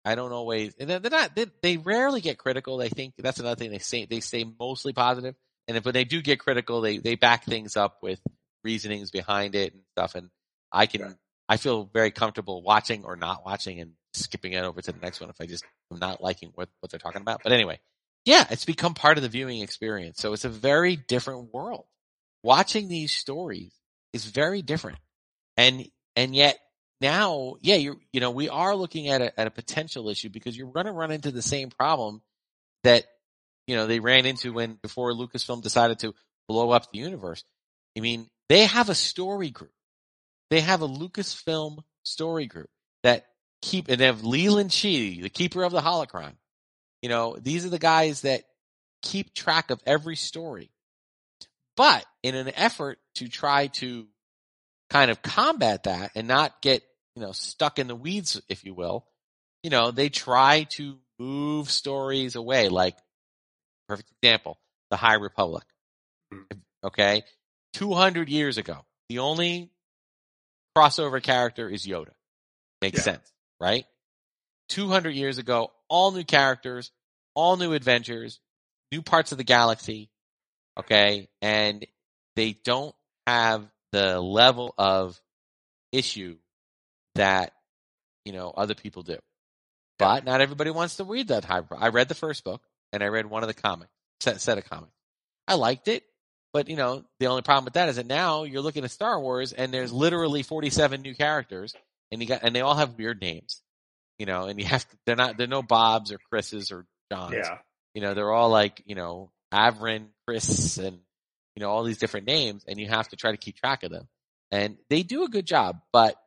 I don't always, and they're not, they, they rarely get critical. They think that's another thing they say, they say mostly positive. And if when they do get critical, they, they back things up with reasonings behind it and stuff. And I can, yeah. I feel very comfortable watching or not watching and skipping it over to the next one if I just am not liking what, what they're talking about. But anyway, yeah, it's become part of the viewing experience. So it's a very different world. Watching these stories is very different. And, and yet now, yeah, you you know, we are looking at a, at a potential issue because you're going to run into the same problem that, you know, they ran into when before Lucasfilm decided to blow up the universe. I mean, they have a story group. They have a Lucasfilm story group that keep, and they have Leland Chee, the keeper of the holocron. You know, these are the guys that keep track of every story. But in an effort to try to kind of combat that and not get, you know, stuck in the weeds, if you will, you know, they try to move stories away. Like, perfect example, the High Republic. Okay? two hundred years ago, the only crossover character is Yoda. Makes yeah. sense, right? two hundred years ago, all new characters, all new adventures, new parts of the galaxy, okay? And they don't have the level of issue that, you know, other people do. But not everybody wants to read that high. I read the first book, and I read one of the comics, set, set of comics. I liked it, but, you know, the only problem with that is that now you're looking at Star Wars, and there's literally forty-seven new characters, and you got, and they all have weird names, you know, and you have to, they're not, they're no Bobs or Chris's or Johns. Yeah. You know, they're all like, you know, Avrin, Chris, and, you know, all these different names, and you have to try to keep track of them. And they do a good job, but,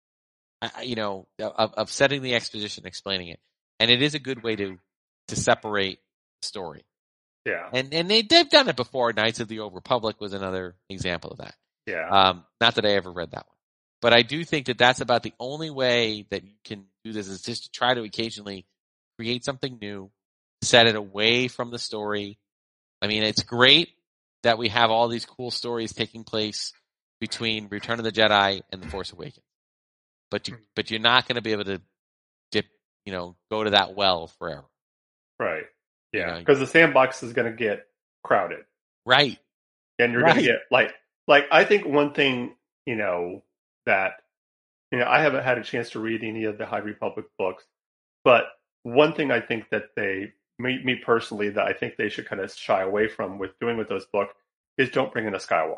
you know, of, of setting the exposition, explaining it. And it is a good way to, to separate the story. Yeah. And, and they, they've done it before. Knights of the Old Republic was another example of that. Yeah. Um, not that I ever read that one, but I do think that that's about the only way that you can do this is just to try to occasionally create something new, set it away from the story. I mean, it's great that we have all these cool stories taking place between Return of the Jedi and The Force Awakens. But you, but you're not going to be able to dip, you know, go to that well forever. Right. Yeah. You Because know, the sandbox is going to get crowded. Right. And you're right. going to get like, like, I think one thing, you know, that, you know, I haven't had a chance to read any of the High Republic books, but one thing I think that they, me, me personally, that I think they should kind of shy away from with doing with those books is don't bring in a Skywalker.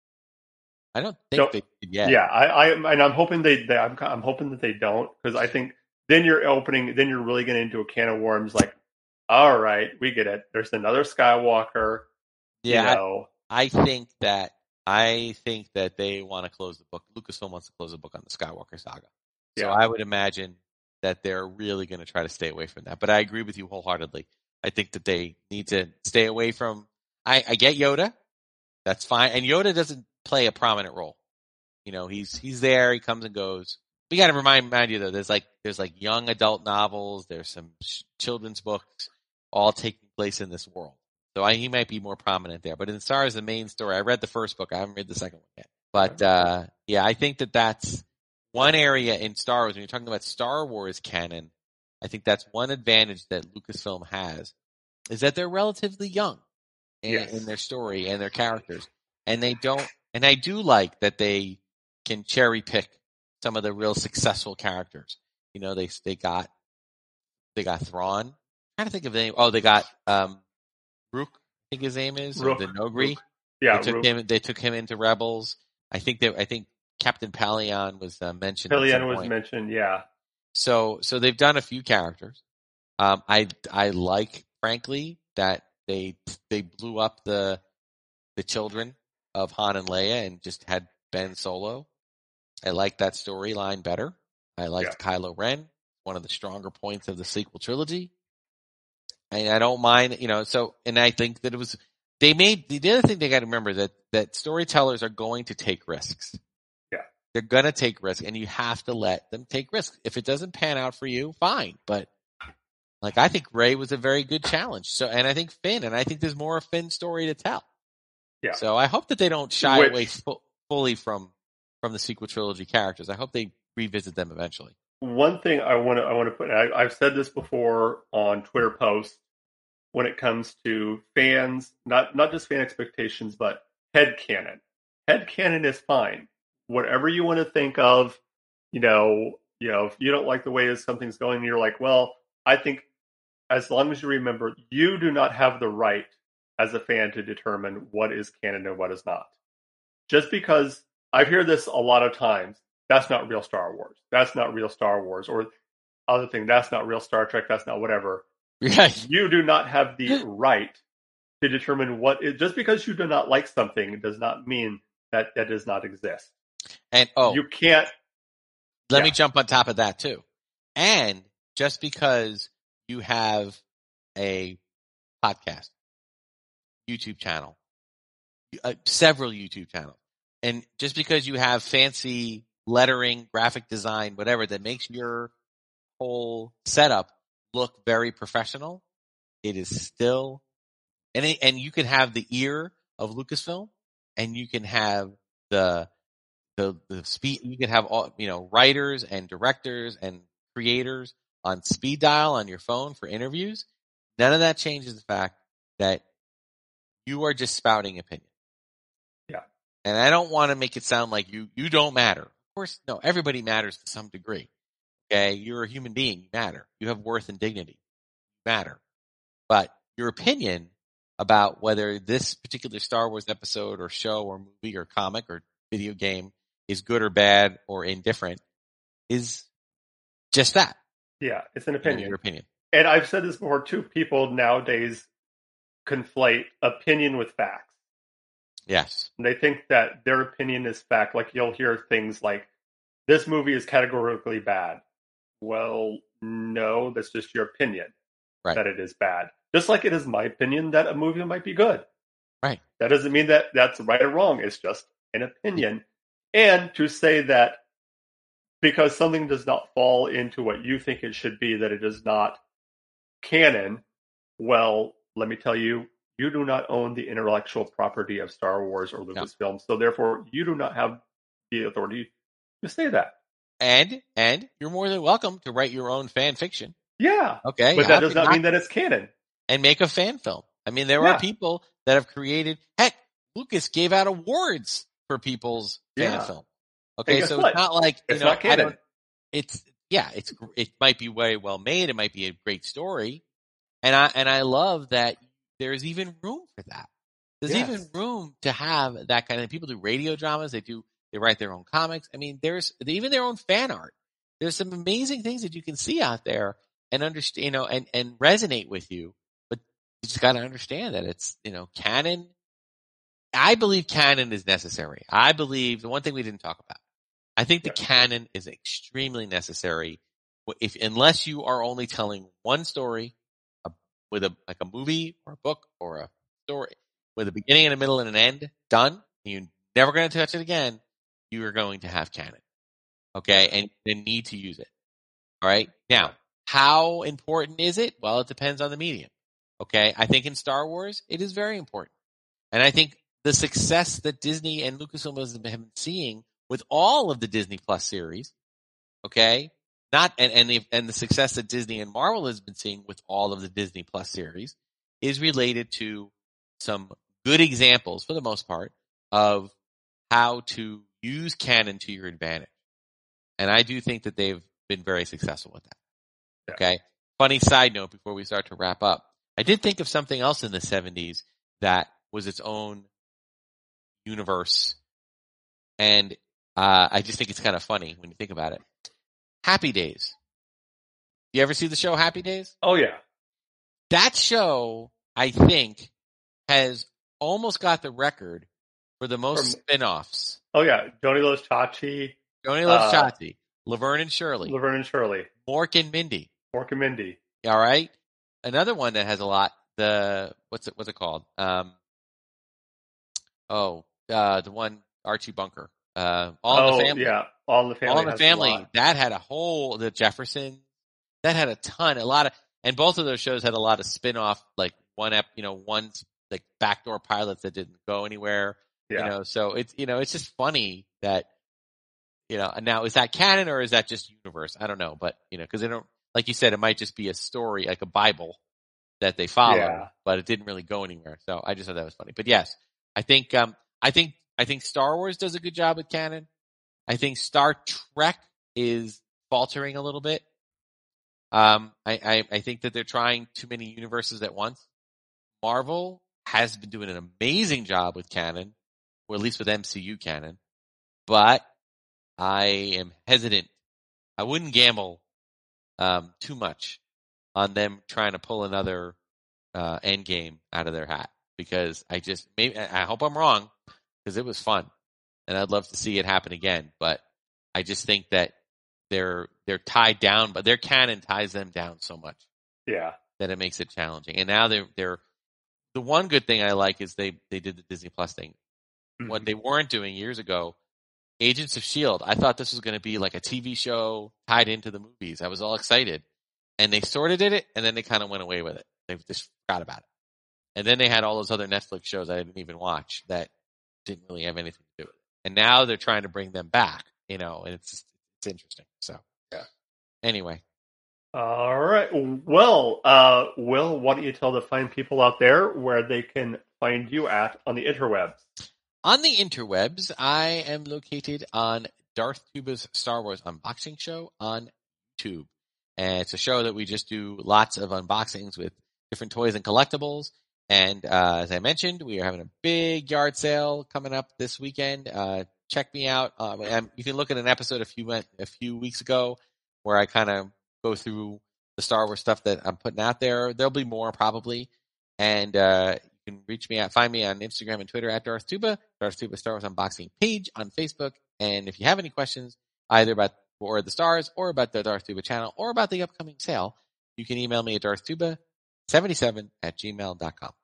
I don't think don't, they did yet. Yeah, I, I, and I'm hoping they, they I'm, I'm hoping that they don't, because I think then you're opening, then you're really getting into a can of worms. Like, all right, we get it. There's another Skywalker. Yeah, you know. I, I think that I think that they want to close the book. Lucasfilm wants to close the book on the Skywalker saga. So yeah. I would imagine that they're really going to try to stay away from that. But I agree with you wholeheartedly. I think that they need to stay away from. I, I get Yoda. That's fine, and Yoda doesn't play a prominent role. You know, he's he's there, he comes and goes. We got to remind, remind you though, there's like there's like young adult novels, there's some sh- children's books, all taking place in this world. So I, he might be more prominent there. But as far as the main story, I read the first book, I haven't read the second one yet. But uh, yeah, I think that that's one area in Star Wars when you're talking about Star Wars canon. I think that's one advantage that Lucasfilm has is that they're relatively young in, yes. in their story and their characters, and they don't. And I do like that they can cherry pick some of the real successful characters. You know, they they got they got Thrawn. I'm trying to think of the name. Oh, they got um, Rook. I think his name is Rook. the Nogri. Rook. Yeah, they took Rook. him. They took him into Rebels. I think they. I think Captain Pelion was uh, mentioned. Pelion was mentioned. Yeah. So so they've done a few characters. Um, I I like frankly that they they blew up the the children of Han and Leia and just had Ben Solo. I like that storyline better. I liked yeah. Kylo Ren, one of the stronger points of the sequel trilogy. And I don't mind, you know, so, and I think that it was, they made, the other thing they got to remember that, that storytellers are going to take risks. Yeah. They're going to take risks and you have to let them take risks. If it doesn't pan out for you, fine. But like, I think Rey was a very good challenge. So, and I think Finn, and I think there's more of Finn's story to tell. Yeah. So I hope that they don't shy Which, away fu- fully from from the sequel trilogy characters. I hope they revisit them eventually. one thing I want to I want to put. I, I've said this before on Twitter posts when it comes to fans, not not just fan expectations, but headcanon. Headcanon is fine. Whatever you want to think of, you know, you know, if you don't like the way something's going, you're like, well, I think as long as you remember, you do not have the right as a fan to determine what is canon and what is not. Just because I hear this a lot of times, that's not real Star Wars. That's not real Star Wars. Or other thing, that's not real Star Trek. That's not whatever. Yeah. You do not have the right to determine what is, just because you do not like something does not mean that that does not exist. And oh, you can't. Let yeah. me jump on top of that too. And just because you have a podcast, YouTube channel, uh, several YouTube channels, and just because you have fancy lettering, graphic design, whatever, that makes your whole setup look very professional, it is still, and it, and you can have the ear of Lucasfilm, and you can have the the the speed. You can have all, you know, writers and directors and creators on speed dial on your phone for interviews. None of that changes the fact that you are just spouting opinion. Yeah. And I don't want to make it sound like you you don't matter. Of course, no, everybody matters to some degree. Okay, you're a human being. You matter. You have worth and dignity. You matter. But your opinion about whether this particular Star Wars episode or show or movie or comic or video game is good or bad or indifferent is just that. Yeah, it's an opinion. Your opinion. And I've said this before too. People nowadays conflate opinion with facts. Yes. And they think that their opinion is fact. Like you'll hear things like, this movie is categorically bad. Well, no, that's just your opinion right. that it is bad. Just like it is my opinion that a movie might be good. Right. That doesn't mean that that's right or wrong. It's just an opinion. And to say that because something does not fall into what you think it should be, that it is not canon, well, let me tell you, you do not own the intellectual property of Star Wars or Lucasfilm. No. So therefore, you do not have the authority to say that. And and you're more than welcome to write your own fan fiction. Yeah. Okay. But that does not, not mean that it's canon. And make a fan film. I mean, there yeah. are people that have created, heck, Lucas gave out awards for people's fan yeah. film. Okay, so what? it's not like, you it's know, not canon. I don't, it's, yeah, it's, it might be very well made. It might be a great story. And I, and I love that there's even room for that. There's yes. even room to have that kind of, people do radio dramas. They do, they write their own comics. I mean, there's even their own fan art. There's some amazing things that you can see out there and understand, you know, and, and resonate with you. But you just got to understand that it's, you know, canon. I believe canon is necessary. I believe the one thing we didn't talk about, I think the yeah. canon is extremely necessary. If, unless you are only telling one story a, with a, like a movie or a book or a story with a beginning and a middle and an end done, and you're never going to touch it again, you are going to have canon. Okay. And you need to use it. All right. Now, how important is it? Well, it depends on the medium. Okay. I think in Star Wars, it is very important. And I think the success that Disney and Lucasfilm have been seeing with all of the Disney Plus series, okay, not and and the, and the success that Disney and Marvel has been seeing with all of the Disney Plus series is related to some good examples, for the most part, of how to use canon to your advantage. And I do think that they've been very successful with that. Yeah. Okay. Funny side note before we start to wrap up. I did think of something else in the seventies that was its own universe. And uh, I just think it's kind of funny when you think about it. Happy Days. You ever see the show Happy Days? Oh, yeah. That show, I think, has almost got the record for the most From, spin-offs. Oh, yeah. Joni Loves Chachi. Joni Loves uh, Chachi. Laverne and Shirley. Laverne and Shirley. Mork and Mindy. Mork and Mindy. All right. Another one that has a lot. The what's it? What's it called? Um. Oh, uh, the one Archie Bunker. Uh, All oh, in the Family. Yeah, All in the Family. All in the Family. That had a whole the Jefferson. That had a ton, a lot of, and both of those shows had a lot of spin-off, like one ep, you know, one like backdoor pilots that didn't go anywhere. Yeah. You know, so it's you know it's just funny that You know, and now is that canon or is that just universe? I don't know, but you know, because they don't, like you said, it might just be a story, like a Bible that they follow, Yeah. but it didn't really go anywhere. So I just thought that was funny. But yes, I think, um, I think, I think Star Wars does a good job with canon. I think Star Trek is faltering a little bit. Um, I, I, I think that they're trying too many universes at once. Marvel has been doing an amazing job with canon, or at least with M C U canon, but I am hesitant. I wouldn't gamble um, too much on them trying to pull another uh, Endgame out of their hat, because I just maybe I hope I'm wrong, because it was fun and I'd love to see it happen again. But I just think that they're they're tied down, but their canon ties them down so much, Yeah, that it makes it challenging. And now they're they're the one good thing I like is they they did the Disney Plus thing. Mm-hmm. What they weren't doing years ago, Agents of S H I E L D. I thought this was going to be like a T V show tied into the movies. I was all excited. And they sort of did it, and then they kind of went away with it. They just forgot about it. And then they had all those other Netflix shows I didn't even watch that didn't really have anything to do with it. And now they're trying to bring them back, you know, and it's it's interesting. So, yeah. Anyway. All right. Well, uh, Will, why don't you tell the fine people out there where they can find you at on the interwebs? On the interwebs, I am located on Darth Tuba's Star Wars Unboxing Show on YouTube. And it's a show that we just do lots of unboxings with different toys and collectibles. And uh, as I mentioned, we are having a big yard sale coming up this weekend. Uh, check me out. Um, you can look at an episode a few a few weeks ago where I kind of go through the Star Wars stuff that I'm putting out there. There'll be more probably. And uh, you can reach me at, find me on Instagram and Twitter at Darth Tuba, Darth Tuba Star Wars Unboxing page on Facebook. And if you have any questions, either about War of the Stars or about the Darth Tuba channel or about the upcoming sale, you can email me at darth tuba seventy-seven at gmail dot com.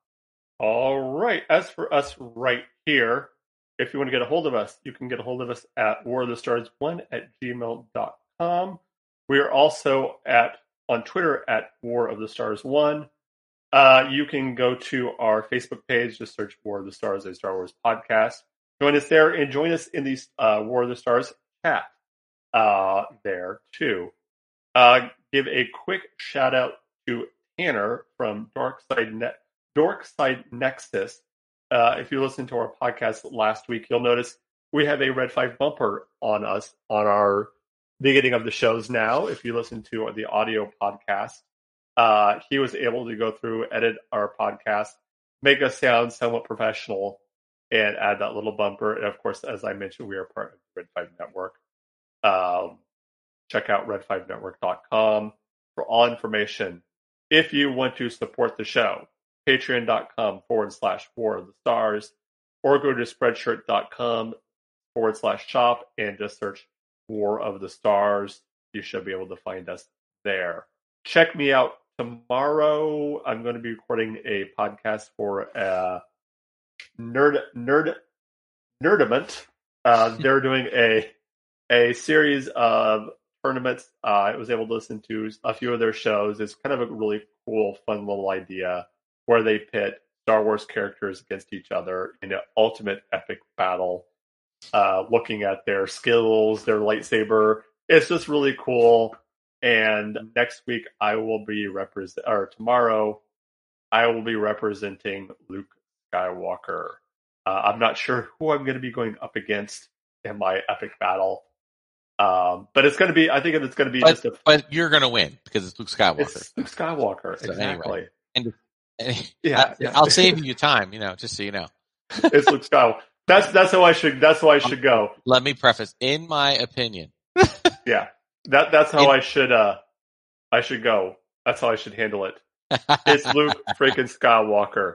All right. As for us right here, if you want to get a hold of us, you can get a hold of us at war of the stars one at gmail dot com. We are also at on Twitter at War of the Stars one. Uh, you can go to our Facebook page, just search War of the Stars, a Star Wars podcast. Join us there and join us in the uh, War of the Stars chat uh, there too. Uh, give a quick shout out to Tanner from Darkside Net, Darkside Nexus. Uh, if you listened to our podcast last week, you'll notice we have a Red five bumper on us on our beginning of the shows now. If you listen to the audio podcast, uh, he was able to go through, edit our podcast, make us sound somewhat professional, and add that little bumper. And of course, as I mentioned, we are part of the Red five Network. Um, check out red five network dot com for all information. If you want to support the show, patreon.com forward slash War of the Stars, or go to spreadshirt.com forward slash shop and just search War of the Stars. You should be able to find us there. Check me out tomorrow. I'm going to be recording a podcast for uh, Nerd Nerd Nerdament. Uh, they're doing a a series of tournaments. Uh, I was able to listen to a few of their shows. It's kind of a really cool, fun little idea where they pit Star Wars characters against each other in an ultimate epic battle, uh, looking at their skills, their lightsaber. It's just really cool. And next week I will be represent, or tomorrow I will be representing Luke Skywalker. Uh, I'm not sure who I'm going to be going up against in my epic battle. Um, but it's going to be, I think it's going to be but, just a. But you're going to win because it's Luke Skywalker. It's Luke Skywalker, so Anyway. exactly. And, and yeah, I, yeah, I'll save you your time, you know, just so you know. It's Luke Skywalker. That's that's how I should. That's how I should go. Let me preface, in my opinion. Yeah, that that's how in, I should. Uh, I should go. That's how I should handle it. It's Luke freaking Skywalker.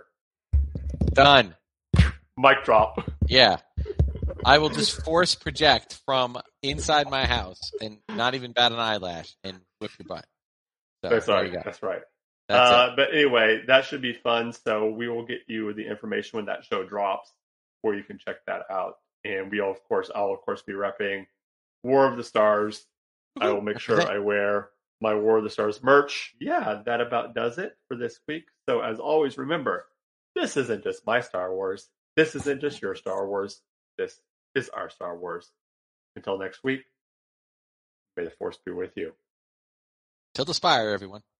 Done. Mic drop. Yeah. I will just force project from inside my house and not even bat an eyelash and whip your butt. So, that's right. You That's right. That's uh, but anyway, that should be fun. So we will get you the information when that show drops, where you can check that out. And we'll, of course, I'll of course be repping War of the Stars. I will make sure I wear my War of the Stars merch. Yeah, that about does it for this week. So as always, remember, this isn't just my Star Wars. This isn't just your Star Wars. This is our Star Wars. Until next week, may the Force be with you. Till the spire, everyone.